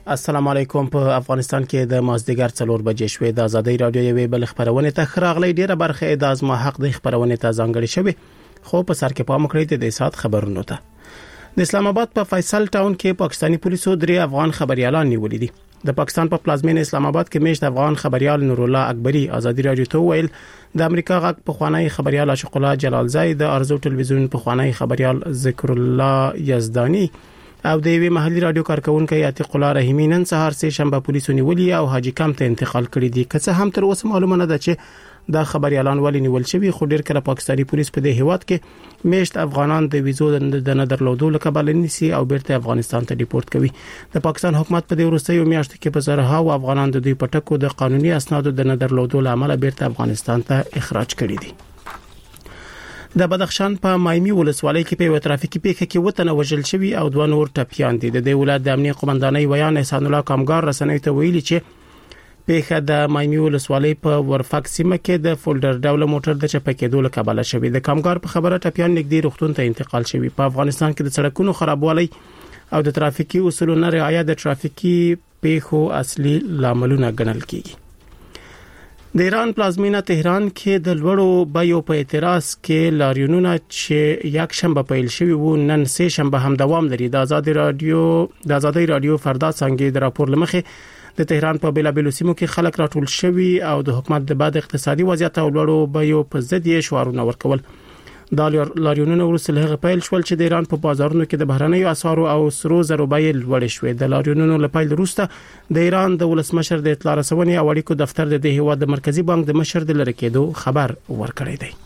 السلام علیکم. په افغانستان کې د مازدیګر 4 بجې شوې د ازادي رادیو یوې بل خبرونه ته خراغلي ډیره برخه د ازما حق د خبرونه ته ځانګړي شوی خو په سر کې پام کړی د سات خبرونو ته. د اسلام آباد په فیصل ټاون کې پاکستانی پولیسو 3 افغان خبريالان نیولې دي. د پاکستان په پلازمینه اسلام آباد کې میشت افغان خبريال نور الله اکبری ازادي رادیو ته ویل د امریکا غږ په خوانی خبريال عاشق الله جلال زای د ارزو ټلویزیون په خوانی خبريال ذکر الله یزدانی او د وی محلي رادیو کارکونکو عتیق الله رحیمی نن سهار سه شنبه پولیسو نیولې او حاجی کم ته انتقال کړی دي. که څه هم تر اوسه معلومه نه ده چې دا خبريالان ولې نیول شوی، خو ډیر کله پاکستانی پولیس په دې هیواد کې میشت افغانان د ویزو د نه درلودو لکه نیسي او بیرته افغانستان ته ډیپورت کوي. د پاکستان حکومت په دې وروستیو میاشتو کې په زرها او افغانان د دوی پټکو د قانوني اسنادو د نه درلودو لامل بیرته افغانستان ته اخراج کړي دي. د بدخشان په مایمی ولسوالۍ کې په ترافیکي پیښه کې وطن وژل شوی او 2 نور ټپیان دي. د ولایت د امنیت قومندانۍ ویان احسان الله کامګار رسنۍ ته ویلي چې پیښه د مایمی ولسوالۍ په ورفک سیمه کې د فولډر ډول موټر د چپکېدو له کبله شوی. د کامګار په خبره ټپیان نږدې روغتون ته انتقال شوی. په افغانستان کې د سړکونو خرابوالی او د ترافیکي اصولو نه رعایت د ترافیکي پیښو اصلي لاملونه ګڼل کیږي. د ایران پلازمینه تهران کې د لوړو بایو په اعتراض کې لاریونونه چې یک شنبه پیل شوی وو نن سه شنبه هم دوام لري. د آزادي رادیو فردا څنګه د راپور لمخې د تهران په بیلابیلو سیمو کې خلک راټول شوي او د حکومت د بعد اقتصادي وضعیت او لوړو بایو په ضد یې شعارونه ورکول. دا لاریونونه ورسره له پیل شول چې د ایران په بازارونو کې د بهرنیو اسعارو او سرو زرو بیې لوړې شوې. د لاریونونو له پیل وروسته د ایران د ولسمشر د اطلاع رسونې او اړیکو دفتر د هیواد د مرکزی بانک د مشر د لری کېدو خبر ورکړی دی.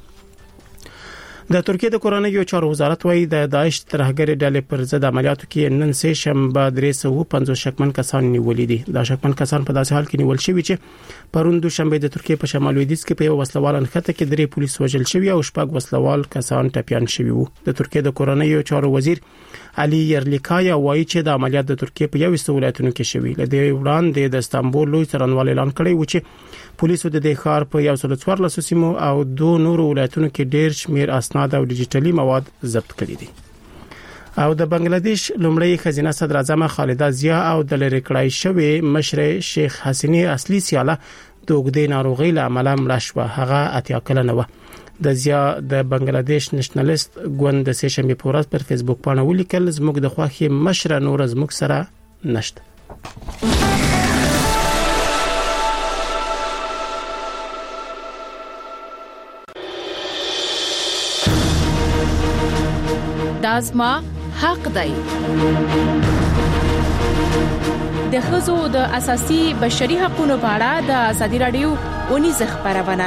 د ترکیه د کورنیو چارو وزارت وايي د داعش ترهګر ډلې پر ضد عملیاتو کې نن سه شنبه 350 شکمن کسان نیولې دي. دا شکمن کسان په داسې حال کې نیول شوی چې پرون دوشنبه د ترکیه په شمال لویدیځ کې په یو وسلوال انخته کې 3 پولیس وژل شوی او 6 وسلوال کسان ټپیان شوی وو. د ترکیه د کورنیو چارو وزیر علي يرلیکایا وایي چې د عملیات د ترکیه په 21 ولایتونو کې شوی. لدې وړاندې د استانبول لوی څارنوال اعلان کړی و چې پولیسو د دې ښار په 114 سیمو او 2 نورو ولایتونو کې ډېر شمیر اسناد او ډیجیټلي مواد ضبط کړي دي. او د بنگلاديش لومړی خزینه صدر اعظم خالده ضیا او د لری کړای شوی مشر شیخ حسینی اصلي سیاله د وګړي ناروغي له عمله مړ شو. هغه اتیا کلنه و. د ضیا د بنگلاديش نېشنلیست ګوند د سه شنبه په ورځ پر فیسبوک باندې ولیکل زموږ د خوخي مشر نور زموږ سره نشته. دازما حق دی. د ښځو د اساسي بشري حقوقو په اړه د ازادي رادیو ونیز خبرونه.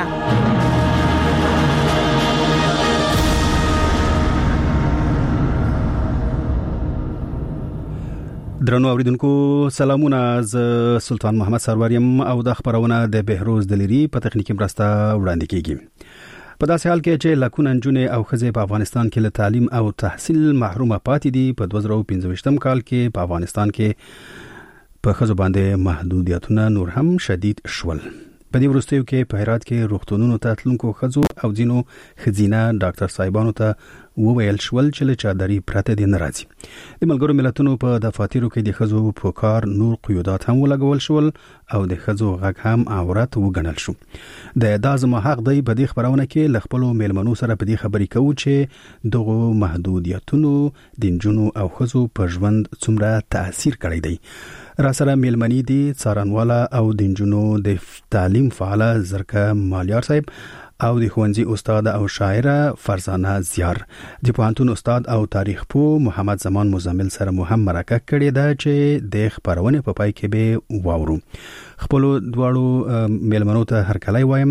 درنو اوریدونکو سلامونه. ز سلطان محمد سروریم او د خبرونه د بهروز دلیری په تخنیکی مرسته وړاندې کیږي. په داسې حال کې چې لکونه نجونې او ښځې په افغانستان کې له تعلیم او تحصیل محرومه پاتې دي، په 2015 کال کې په افغانستان کې په ښځو باندې محدودیتونه نور هم شدید شول. په دې وروستیو کې په هرات کې روغتونونو ته تلونکو ښځو او ځینو ښځینه ډاکټر صاحبانو ته وویل شول چې له چادري پرته دي نه راځي. د ملګرو ملتونو په دفاترو کې د ښځو په کار نور قیودات هم ولګول شول او د ښځو غږ هم عورت وګڼل شو. د دازما حق دی په دې خبرونه کې ل خپل میلمنو سره په دې خبرې کوو چې دغه محدودیتونو د نجونو او ښځو په ژوند څومره تاثیر کړی دی. را سره میلمنی دي څارنواله او د نجونو د تعلیم فعاله زرکه مالیار صاحب او د ښوونځي استاد او شاعره فرزانه زیار. د پوهنتون استاد او تاریخ پوه محمد زمان مزمل سره مو هم مرکه کړې ده چې د خبرونه په پای کې به واورو. خپل دواړو میلمنو ته هر کله وایم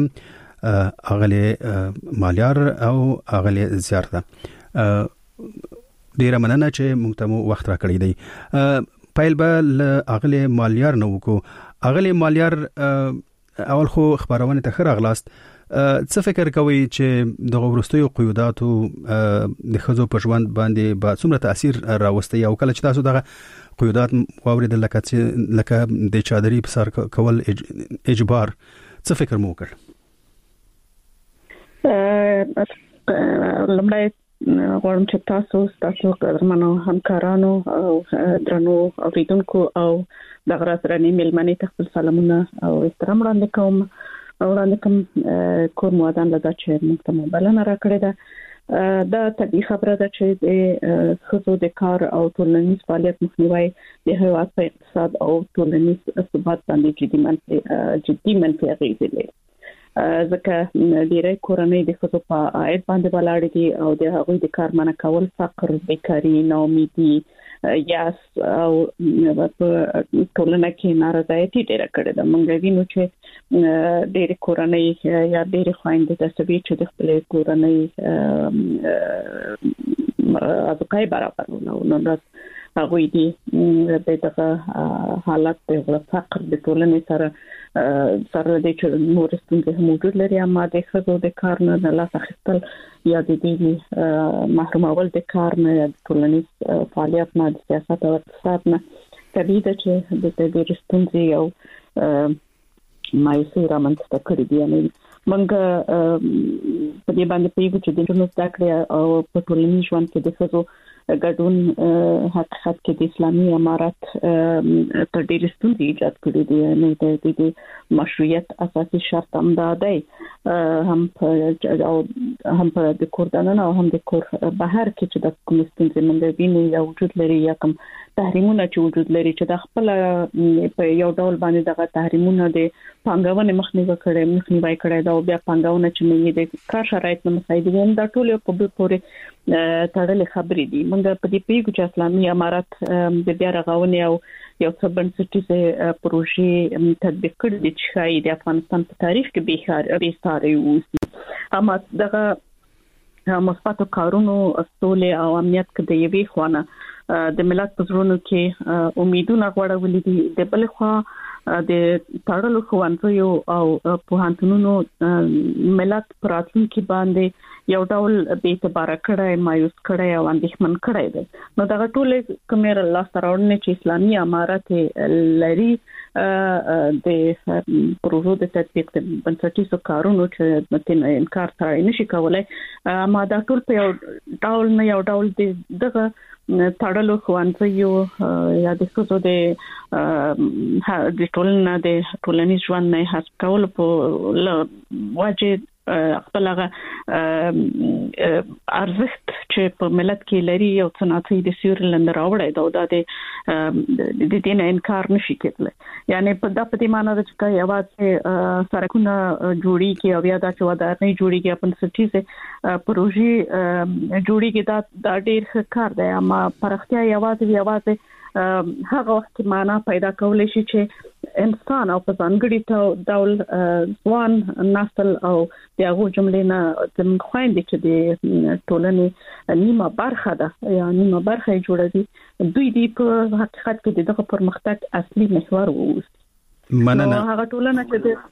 اغلی مالیار او اغلی زیار ته ډیره مننه چې موږ ته وخت را کړی دی. پایل به اغلی مالیار نو کو. اغلی مالیار اول خو خبرونه ته خیر اغلاست. څه فکر کوي چې د ورستیو قیوداتو د ښځو په ژوند باندې با څومره تاثیر راوستي او کله چې تاسو دغه قیودات واوریدل لکه د چادري په سر کول اجبار څه فکر مو وکړ؟ لمړی غواړم چې تاسو قدرمنو همکارانو او درنو اوریدونکو او د غراسرنی ملمنې تخپل سلامونه او احترام وړاندې کوم کور موادان لدا چې موږ ته بلنه راکړې ده دا طبيعي خبره ده چې د خصوصي د کار او ټولنیز فعالیت مخنیوي د هیواد په اقتصاد او ټولنیز ثبات باندې جدي منفي اغیزې لري ځکه ډیری کورنۍ د خصوصي په عاید باندې ولاړ دي او د هغوی د کار منع کول فقر بیکاری ناامیدي یاس او په ټولنه کې نارضایتي ډیره کړې ده موږ وینو چې ډیری کورنۍ یا ډیری خويندې د سوي چې د خپل کورنۍ ازقای برابر نو هغه دي دغه حالت د فقر د ټولنې سره د چې نور ستونزې موجود لري اما د خزو د کار نه لاس اخیستل یا د دې محرومول د کار نه یا د ټولنیز فعالیت نه د سیاست او اقتصاد نه طبیعي ده چې د دې ستونزې او مایوسي رامنځته کړې دي یعنی موږ په دې باندې پیږو چې د ټولنیز ذکر او په ټولنیز ژوند کې د خزو ګډون حقیقت کې د اسلامي امارات تر ډېر ستونزې ایجاد کړې دي نو د مشروعیت اساسي شرط هم دا دی هم په د کوردانان او هم د کور بهر کې چې د کوم ستونزې منځ ویني یا وجود لري یا کوم تحریمونه چې وجود لري چې د خپل په یو ډول باندې دغه تحریمونه د پنګاونې مخنیوي کړي دا بیا پنګاونه چې موږ د کار شرایط نه مساعدین دا ټول په بل پورې تړلې خبرې دي موږ په دې پیګو چې اسلامي امارات د بیا رغونې او یو څه بنسټیزه پروژې تطبیق کړي دي چې د افغانستان په تاریخ کې به ساري وو اما دغه مثبت کارونو اصول او امنیت کې د یوې خوانه د ملت په زړونو کې امیدونه غوړولې دي د بل خوا د تړلو خوانځو او پوهانتونونو ملت پراتونکو باندې یو ډول به اعتبار کړای مایوس کړای او اندېښمن کړای دي نو دا ټول کومیر الله ستراونه چې اسلامي امارات لري د پروژو د تطبیق د بنسټیزو کارونو چې متن انکار ترای نشي کولای ما دا ټول په یو ډول دغه تړلو خوانځو یا د څه د ټولنیز ژوند نه حذف کول په واجب خپل هغه ارزښت چې په ملت کې لري او صنعتي د سیورلند راوړی دا د دې نه انکار نشي کېدلی یعنی په دې معنی ده چې یوازې سرکونه جوړیږي او یا دا چې ودانۍ جوړیږي په سټیزه پروژې جوړیږي دا ډېر کار دی اما پرختیا یوازې هغه وخت کې معنا پیدا کولای شي چې انسان او په ځانګړي ډول ځوان نسل او دغه جملې نه د خويندې چې د ټولنې نیمه برخه ده یا نیمه برخه جوړوي دوی دی په حقیقت کې دغه پرمختګ اصلي محور وو مننه هغه ټولنه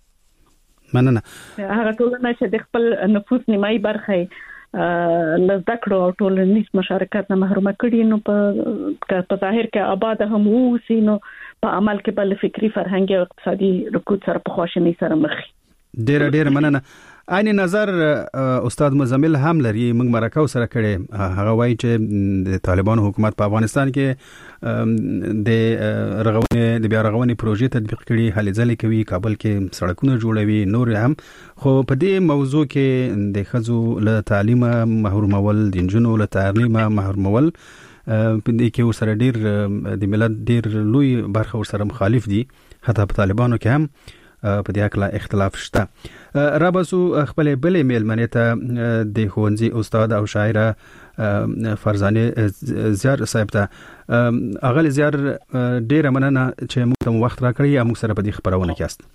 چې د خپل نفوس نیمه برخه لزدکړو او ټولنیز مشارکت نه محرومه کړي نو په ظاهر کې آباد هم وو سينو په عمل کې بل فکری فرهنګي او اقتصادي رکود سره په خواشنۍ سره مخ ډېر مننه عین نظر استاد مزمل هم لري موږ مرکه سره کړي هغه وایي چې د طالبانو حکومت په افغانستان کې د رغونې د بیا رغونې پروژې تطبیق کړي هلې ځلې کوي کابل کې سړکونه جوړوي نور هم خو په دې موضوع کې د خزو له تعلیم محرومول د جنونو له تعلیم محرومول په دې کې ورسره ډېر د ملت ډېر لوی برخه ورسره مخالف دي حتی په طالبانو کې هم په دې اړه اختلاف شته رابسو خپل بلې میلمنې ته د ښوونځي استاد او شاعره فرزانه زیار صاحب ته اغل زیار ډیره مننه چې موږ ته وخت راکړی موږ سره په دې خبرونه کې است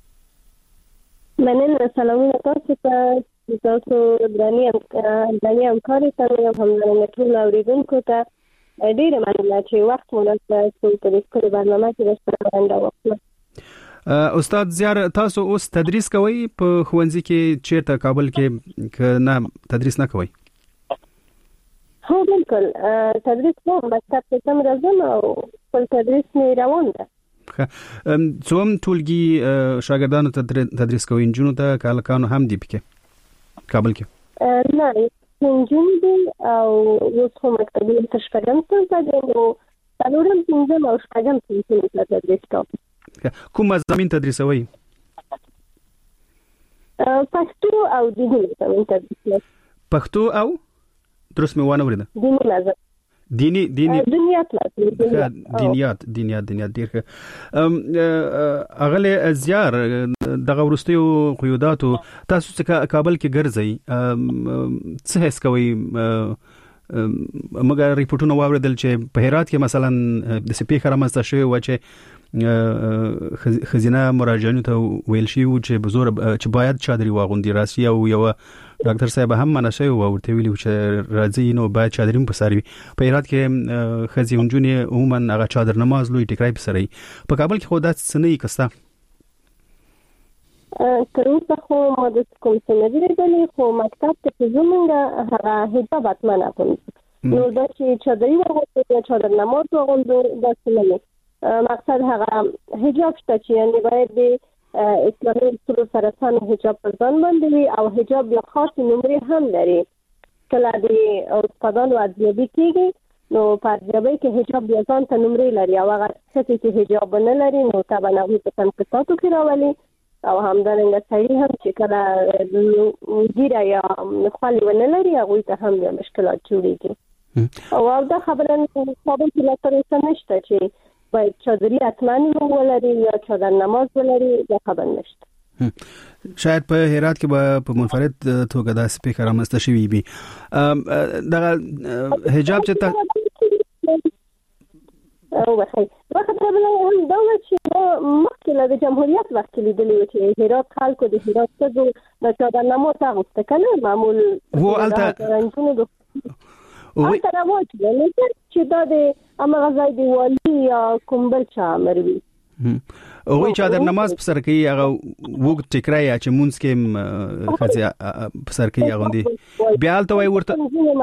مننه سلامونه تاسو ته درنې همکاري ته یو هم ټول اوریدونکو ته ډیره مننه چې وخت مو راکړی په دې برنامه کې راځم وکړم استاد زیار تاسو اوس تدریس کوئ په ښوونځي کې چیرته کابل کې نه تدریس نه کوئ هو بالکل تدریس کوم مکتب ته سم راځم او خپل تدریس مې روان ده څوم ټولګي شاګردانو ته تدریس کوئ انجونو ته کالکانو هم دی پکې کابل کې نه نجونې دي او اوس هم مکتبونه تر شپږم صنف دي نو څلورم پنځم او شپږم صنفونه ته تدریس کوم. کوم مضامین تدریسوي؟ پښتو او دیني مضامین تدریس. پښتو او درس مې وانه ورده دیني مضامین دینیات ډیر اغله ازيار دغه ورستیو قیوداتو تاسو څخه کابل کې ګرځي څه هیڅ کوي مګر ریپورتونه واوریدل چې په هرات کې مثلا د سپی خرمسته شوی و چې خزینه مراجعینو ته ویل شي چې بزور چې باید چادري واغوندي راسي او یو ډاکټر صاحب هم منشي او ورته ویلي چې راځي نو باید چادري په ساروي په هرات کې خزینجونی عموما هغه چادر نماز لوی ټیکرای په سري په کابل کې خو دا سنې کستا تر اوسه خو ما د کوم څه نه دی خو مکتب ته زمونږ هغه حجاب اتمنه کوم نو دا چې چادري واغوندي یا چادر نماز واغوندي دا څه نه مقصد هغه حجاب شته چې یعنی باید د اسلامي اصول سره سم حجاب پر ځان باندې او حجاب یو خاص نمرې هم لري کله د استادانو ارزیابي کیږي نو په ارزیابي کې حجاب یو ځان ته نمرې لري او هغه چې حجاب نه لري نو طبعا هغه په تنقیداتو کې راولي او همدارنګه سړي هم چې کله ګیره یا خالي ونه لري هغه ته هم یو مشکلات جوړیږي او دا خبره نه ثابت لا تر اوسه نشته چې باید چادري اتمنی ولري یا چادر نماز ولري دا خبر نشته. شاید په هرات کې په منفرد توګه د سپیکر رامنځته شوی وي دا حجاب چې او وخت راغله هم دا چې مخکې له جمهوریت وخت لیدلی و چې هرات خلکو د هرات څخه د چادر نماز اغوسته کنه معمول هو البته او تر وخت نه چې دا د امغزای دی والی یا کومبل چا مروي او چادر نماز په سر کې هغه وګ ټیکرای چې مونږ کې خزي په سر کې غوندي بیا الته وای ورته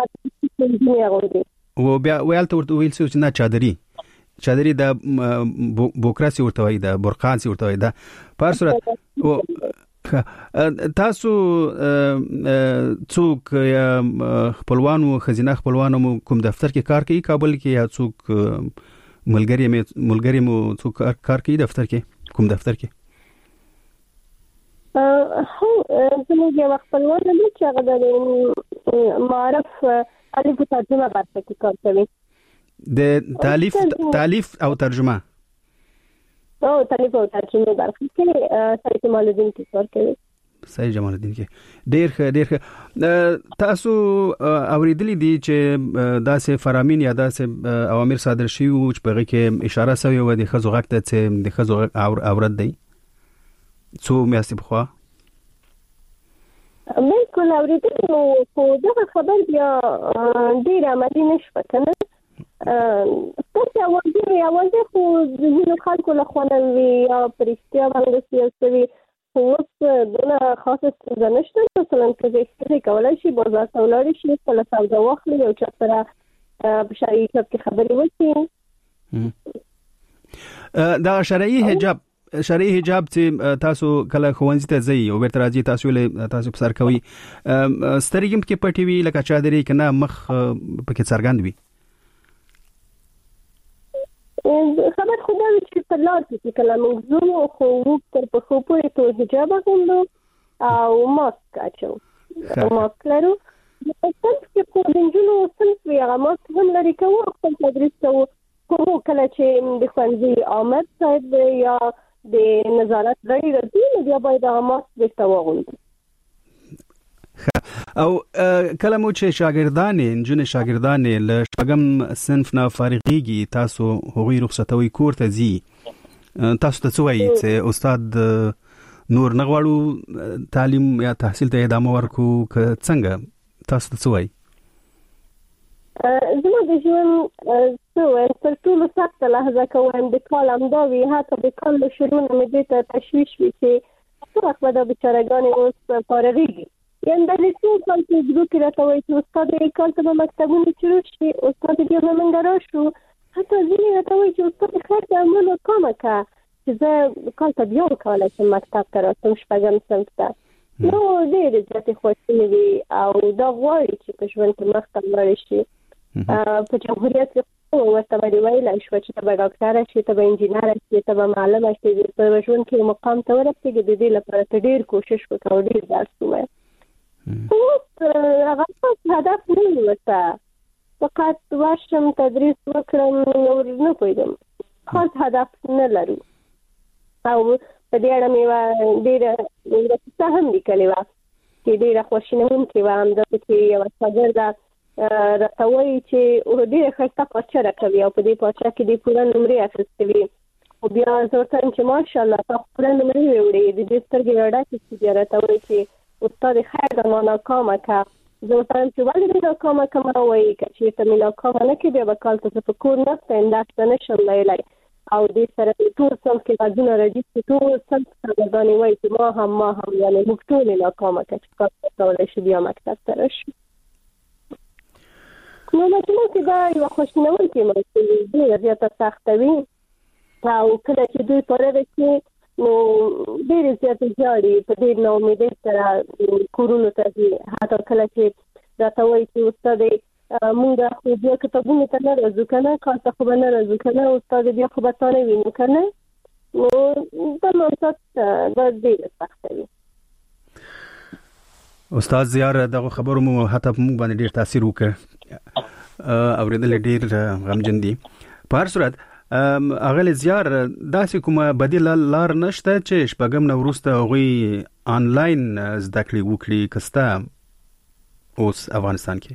او بیا ویلته ورته ویل چې نه چادري د بوکراسي ورته وای د برقانسي ورته وای دا په صورت تاسو څوک خپلوانو خزینه خپلوانو کوم دفتر کې کار کوي کابل کې یا څوک ملګری مو څوک کار کوي دفتر کې کوم دفتر کې هو زموږ یو خپلوان دی چې هغه د معرف الف ترجمه برخه کې کار کوي د تالیف او ترجمه تالیف او ترجمه برخه کې سید جمال الدین کې کار کوي سید جمال الدین کې ډېر تاسو اوریدلی دي چې داسې فرامین یا داسې اوامر صادر شوي او چې په کې اشاره شوی و د خزو غږ ته چې د خزو اورد دی څو میاشتې بخوا بالکل اوریدلی نو خو دا خبر بیا ډېر عملي نشوه کنه ستاسو اواز خو د خلکو له خوا نه وي یا پرشتیا باندې سیاسي خو اوس دونه خاصه ستونزه نشته مثلا که ښځې کولی شي بازار ته ولاړې شي خپله سودا واخلي یو چا سره په شرعي حجاب کې خبرې وکړي دا شرعي حجاب چې تاسو کله ښوونځي ته ځئ او بیرته راځئ تاسو په سر کوئ سترګې هم پکې پټې وي لکه چادرې که نه مخ پکې څرګند وي خبر خدا چې په لار کې کله موږ زو خو تر په خو پورې ته حجاب اغوندو او ماسک اچو ماسک لرو صنف کې په دنجونو صنف وی هغه ماسک هم لري کوو خپل تدریس کوو خو کله چې د ښوونځي آمد صاحب یا د نظارت لري راځي نو بیا باید هغه ماسک ورته واغوندو او کله مو چې شاګردانې له شپږم صنف نه فارغيږي تاسو هغوی رخصتوي کور ته ځي تاسو ته څه وایي چې استاد نور نه غواړو تعلیم یا تحصیل ته ادامه ورکو که څنګه تاسو ته څه وایي زما د ژوند تر ټولو سخته لحظه که وایم د کال همدا وي حتی د کال له شروع نه مې دې ته تشویش وي چې څه وخت به دا بیچارهګانې اوس فارغېږي یعنې د لیسو کال کې ګروپ کې راته وایي چې استاد یې کال ته به مکتبونه شروع شي استاد بیا به موږ راشو حتی ځینې راته وایي چې استاد خیر د عملو کامه که چې زه کال ته بیا وکولی شم مکتب ته راشم شپږم صنف ته نو ډېرې زیاتې خوښې وي او دا غواړي چې په ژوند کې مخته لاړ شي. په جمهوریت کې ورته ویل شو چې ته به ډاکټر شې، ته به انجینر شې، ته به معلم شې، په ژوند کې مقام ته ورسېږې. د دې لپاره ته ډېر کوشش وکړه، ډېر درس ووایه. هغه هدف نه ورته فقط ورشم تدریس وکړم، نور نه پوهېږم، خاص هدف نه لرو. او په دې اړه مې ډېره کیسه هم لیکلې وه چې ډېره خواشینونکې وه. همداسې چې یوه شاګرده راته وایي چې ډېره ښایسته پارچه راکوي او په دې پارچه کې دې پوره نمرې اخیستې وي. خو بیا زه ورته وایم چې ماشاءالله تا پوره نمرې وړې. د دې سترګې راډکې شي. بیا راته وایي چې استاد خیر ده ما ناکامه که. زه ورته وایم چې ولې دې ناکامه که؟ ما وایي که چېرته مې ناکامه نه کړې بیا به کال ته زه په کور ناسته یم، درس به نه شم ویلی. او دې سره ټول صنف کې غږونه راځي چې ټول صنف شاګردانې وایي چې ما هم یعنې موږ ټولې ناکامه که چې کار کولی شو بیا مکتب ته راشو. نو مجموع کې دا یوه خواشینونکې موضوع ډېره زیاته سخته وي. او کله چې دوی پاره رسي نو ډېرې زیاتې ژاړي، په ډېر ناامیدۍ سره کورونو ته ځي. حتی کله چې راته وایي چې استادې مونږ خو بیا کتابونو ته نه راځو که نه، کار ته خو به نه راځو که نه، استادې بیا خو به تا نه وینو که نه. نو دا موضوعات دا ډېره سخته وي. استاد زیار دغه خبرو مو حتی په موږ باندې ډېر تاثیر وکړ، اورېدل ډېر غمجن دي. په هر صورت اغلی زیار داسې کومه بدیله لار نشته چې شپږم نه وروسته هغوی آنلاین زده کړې وکړي کسته اوس افغانستان کې؟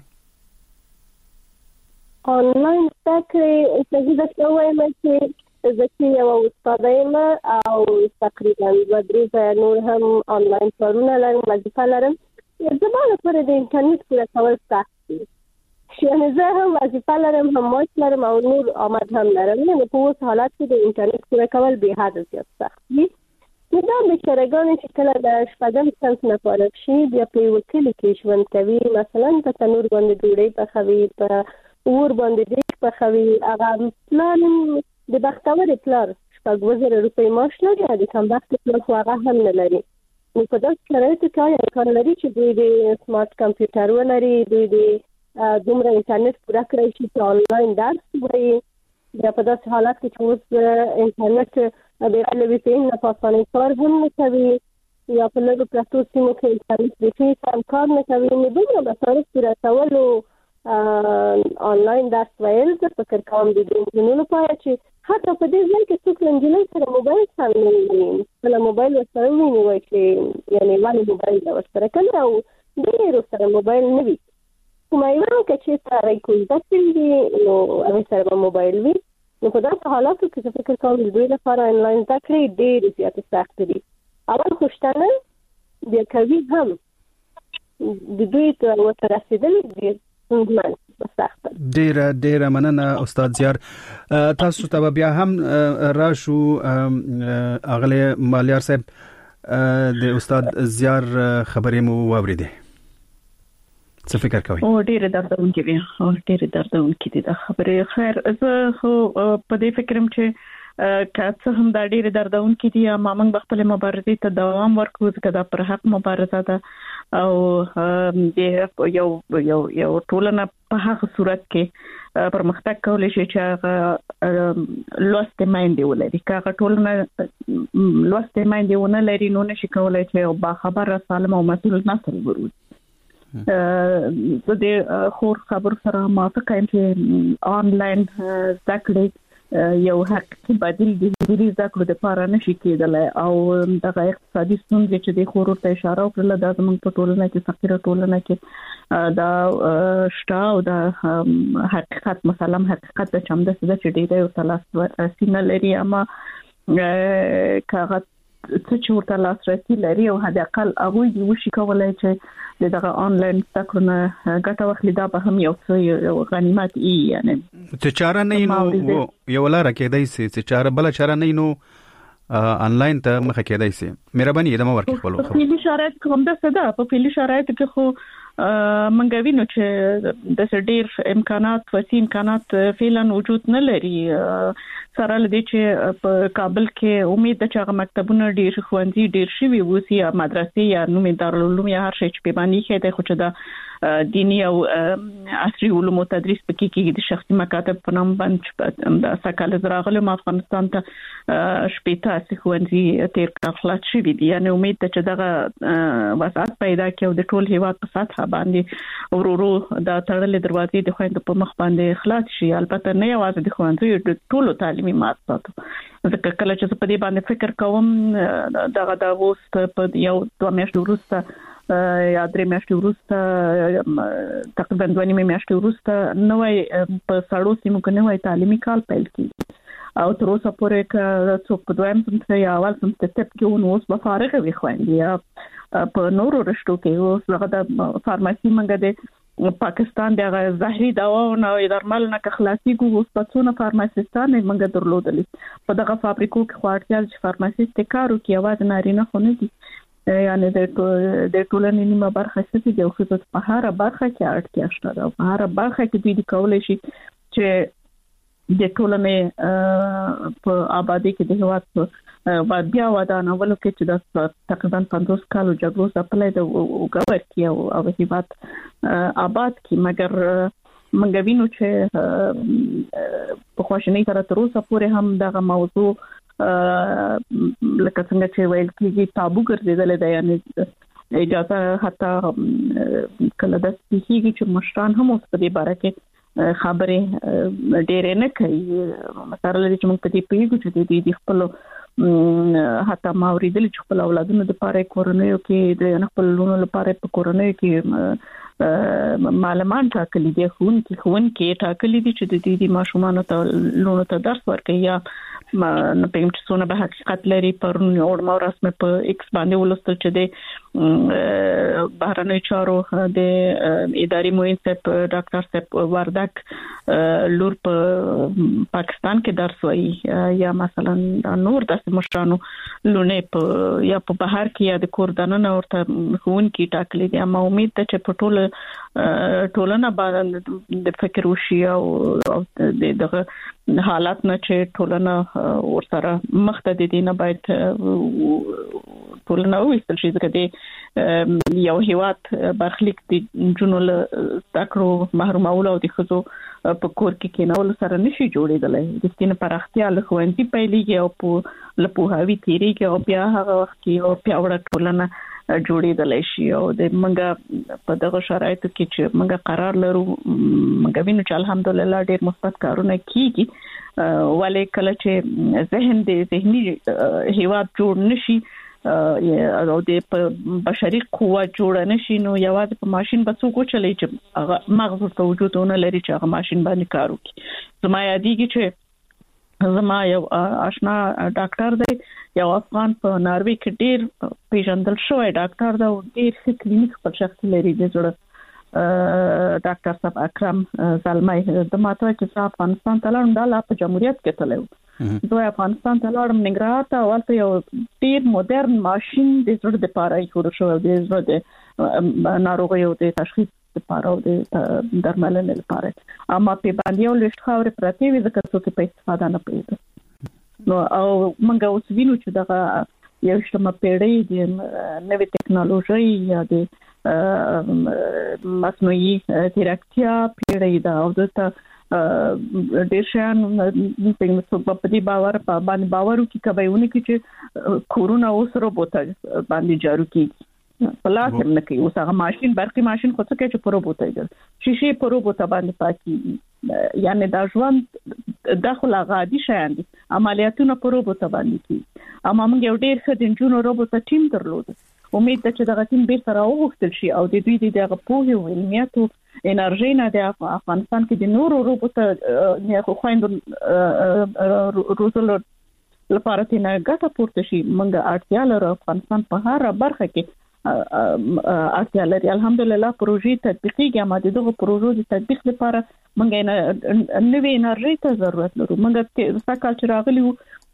آنلاین زده کړې زه درته وایم چې زه چې یوه استاده یم او تقریبا 2-3 نور هم آنلاین کارونه لرم، وظیفه لرم. زما لپاره د انټرنیټ پوره کول سخت دي. یعنې زه هم وظیفه لرم، هم معاش لرم او نور آمد هم لرم. یعنې په اوس حالت کې د انټرنیټ پوره کول بې حده زیات سخت دي. نو دا بیچارهګانې چې کله د شپږم صنف نه فارغ شي بیا په یوه کلي کې ژوند کوي، مثلا په تنور باندې ډوډۍ پخوي، په اور باندې دیګ پخوي. هغه پلار د بختورې پلار 2,000 روپۍ معاش لري، د کمبختې پلار خو هغه هم نه لري. نو په داسې شرایطو کې آیا امکان لري چې دوی د سمارټ کمپیوټر ولري، دوی د دومره انټرنیټ پوره کړی شي چې آنلاین درس ووایي؟ بیا په داسې حالت کې چې اوس انټرنیټ بغیر له وي پي این نه په اسانۍ کار هم نه کوي، یا په لږو پرتو سیمو کې انټرنیټ بیخي سم کار نه کوي. نو دومره مصارف پوره کولو آنلاین درس ویل زه فکر کوم د دې نجونو لپاره چې حتی په دې ځای کې څوک له نجلۍ سره موبایل سم نه وي، کله موبایل ورسره وویني وایي چې یعنې ولې موبایل ده ورسره، که نه او ډېرو سره موبایل نه وي. کومه یوه که چېرته ریکوزده کړي دي نو هغې سره به موبایل وي. نو په داسې حالاتو کې زه فکر کوم د دوی لپاره آنلاین زده کړې ډېرې زیاتې سختې دي. اول خو شتنه بیا کوي هم د دوی ته ورته رسېدل ډېر ستونزمن سخته. ډېره مننه استاد زیار. تاسو ته بیا هم راشو اغلی مالیار صاحب، د استاد زیار خبرې مو واورېدې، څه فکر کوئ؟ ډېرې دردونکې دي، ډېرې دردونکې دي دا خبرې. خیر زه خو په دې فکرم چې که څه هم دا ډېرې دردونکې دي اما موږ به خپلې مبارزې ته دوام ورکړو ځکه دا پر حق مبارزه ده او یو ټولنه په هغه صورت کې پرمختګ کولی شي چې هغه لوستې میندې ولري. که هغه ټولنه لوستې میندې ونه لري نو نشي کولی چې یو باخبره سالم او مسؤل نسل وروزي. زه د خور خبر سره موافقه یم چې آنلاین زده کړې یو حقیقي بدیل د حضوري زده کړو دپاره نشي کېدلی او دغه اقتصادي ستونزې چې د خور ورته اشاره وکړله دا زموږ په ټولنه کې فقیره ټولنه کې دا شته او دا حقیقت مسلم حقیقت ده چې همداسې ده چې ډېری ورته لاسرسي نه لري اما که هغه څه چې ورته لاسرسي لري او حداقل هغوی دې وشي کولی چې د دغه آنلاین زده کړو نه ګټه واخلي دا به هم یو څه یو غنیمت وي. یعنې چې چاره نه وي نو یوه لاره کېدی شي، چې چاره بله چاره نه وي نو آنلاین ته مخه کېدی شي. مهرباني ادامه ورکړئ خپلو خبرو. په فعلي شرایطو کې همداسې ده، په فعلي شرایطو کې خو موږ وینو چې داسې ډېر امکانات وسیع امکانات فعلا وجود نه لري. سره لدی چې په کابل کې امید ده چې هغه مکتبونه ډیر خوندي ډیر شي وي یا مدرسې یا نومي دارالعلوم یا هر شي چې په باندې کې د خو چې د دینی او عصري علومو تدریس پکې کېږي د شخصي مکاتب په نام باندې د سکهال زراغله افغانستان ته شپېته سخوندي تیر کړل شي دي یعنی امید ده چې دغه وسعت پیدا کړي د ټول هیواد په سطح باندې ورورو د تړلې دروازې د خويند په مخ باندې خلاص شي البته نه یوازې د خوندي ټول تعلیمي مات ساتو ځکه کله چې په دې باندې فکر کوم دغه د اوست په یو 2 میاشتې وروسته یا 3 میاشتې وروسته تقریبا 2 میاشتې وروسته نوې په سړو سیمو کې نوې تعلیمي کال پیل کیږي او تر اوسه پورې که څوک په دویم سمستر یا اول سمستر کې ونوس به فارغ وي خويندې یا په نورو رشتو کې اوس هغه د فارماسي منګه د پاکستان دغه زهري دواونه او درمل نه خلاصي ګوس په څونه فارماسيستان منګه درلودلې په دغه فابریکو کې خواړتیا چې فارماسيست کارو کې आवाज نارینه خو نه دي یعنی د ټولنې نیمه برخه څه دي او خصوصا په هر برخه کې اړتیا شته او په هر برخه کې دوی کولای شي چې د ټولنې په آبادی کې د هیواد په بیا ودانولو کې چې د تقریبا 50 کالو جګړو سپلای د وګور کې او هیواد آباد کې مګر منګوینو چې په خوشنۍ سره تر اوسه پورې هم دغه موضوع لکه څنګه چې ویل کېږي تابو ګرځیدل دی یعنی اجازه حتی کله د سپیږي چې مشران هم اوس په دې باره کې خبرې ډېر نه کوي مثلا چې موږ په دې پیګو چې د خپل حتی ماوریدل چې خپل اولادونو د پاره کورونیو کې د خپل لونو لپاره په کورونیو کې معلومان ټاکلي دي خون کې ټاکلي دي چې د دې ماشومان ته لونو ته درس ورکړي یا نو په کوم څونه به حقیقت لري پرون اور ما رسمه په ایکس باندې ولستل چې د بهرنی چارو د اداري موین صاحب ډاکټر صاحب وردک لور په پاکستان کې درس وایي یا مثلا نور د مشرانو لونه په یا په بهر کې یا د کوردانونو ورته خون کې ټاکلي دي اما امید ده چې په ټولنه باندې د فکر وشي او دغه حالات نه چې ټولنه ورسره مخته دي نه باید ټولنه وستل شي ځکه یو هیواد برخلیک دي جنو له تکرو محرومول او د خزو په کور کې کېنول سره نشي جوړېدل د ستینه پراختیا له خوندې پیلېږي او په لپوهاوی تیریږي او بیا هغه وخت کې او پیاوړه ټولنه جوړېدل شي او د منګه په دغه شرایطو کې چې منګه قرار لرو منګه وینو چې الحمدلله ډېر مثبت کارونه کیږي ولې کله چې ذهني هیواد جوړ نشي او د بشري قوت جوړ نشي نو یوازې په ماشين به څوک چلی چې مغز ته وجودونه لري چې هغه ماشين باندې کار وکړي زما یادېږي چې زما یو آشنا ډاکټر دی یو افغان په ناروې کې ډېر پیژندل شوی ډاکټر دا ډېر ښه کلینیک په شخص لري د جوړ ډاکټر صاحب اکرم زلمای د ماته چې افغانستان ته لاړم د لا په جمهوریت کې تلو دوی افغانستان ته لاړم نګرهار ته ولته یو ډېر مدرن ماشين د جوړ د پاره یې شو د جوړ د ناروغیو د تشخیص لپاره او د درملنې لپاره اما په باندې یو لښت خاورې پرتی وي ځکه څوک په استفاده نه پېږي نو او موږ اوس وینو چې دغه یو شتمه پیړۍ د نوې ټکنالوژي یا د مصنوعي ځیرکتیا پیړۍ دا او د ډېر شان په څو په دې باندې باور وکړي کبهونه کې چې کورونا اوس روبوت باندې جارو کیږي په لاس هم نه کوي اوس هغه ماشين برقي ماشين خو څه کوي چې په روبوت دی شیشې په روبوت باندې پاکي یعنی دا ژوند داخله غادي شاین دي عملیاتونه په روبوت باندې کوي اما موږ یو ډېر ښه د انجونو روبوت ټیم درلود امید ده چې دغه ټیم به سره وغوښتل شي او د دوی دغه پوهه او علمیت او انرژي نه د افغانستان کې د نورو روبوت نه خو خويند روزل لپاره تینا ګټه پورته شي موږ اړتیا لرو افغانستان په هر برخه کې اړتیا لري الحمدلله پروژې تطبیقیږي اما دغه پروژو د تطبیق لپاره موږ نوې انرژي ته ضرورت لرو موږ سکهال چې راغلی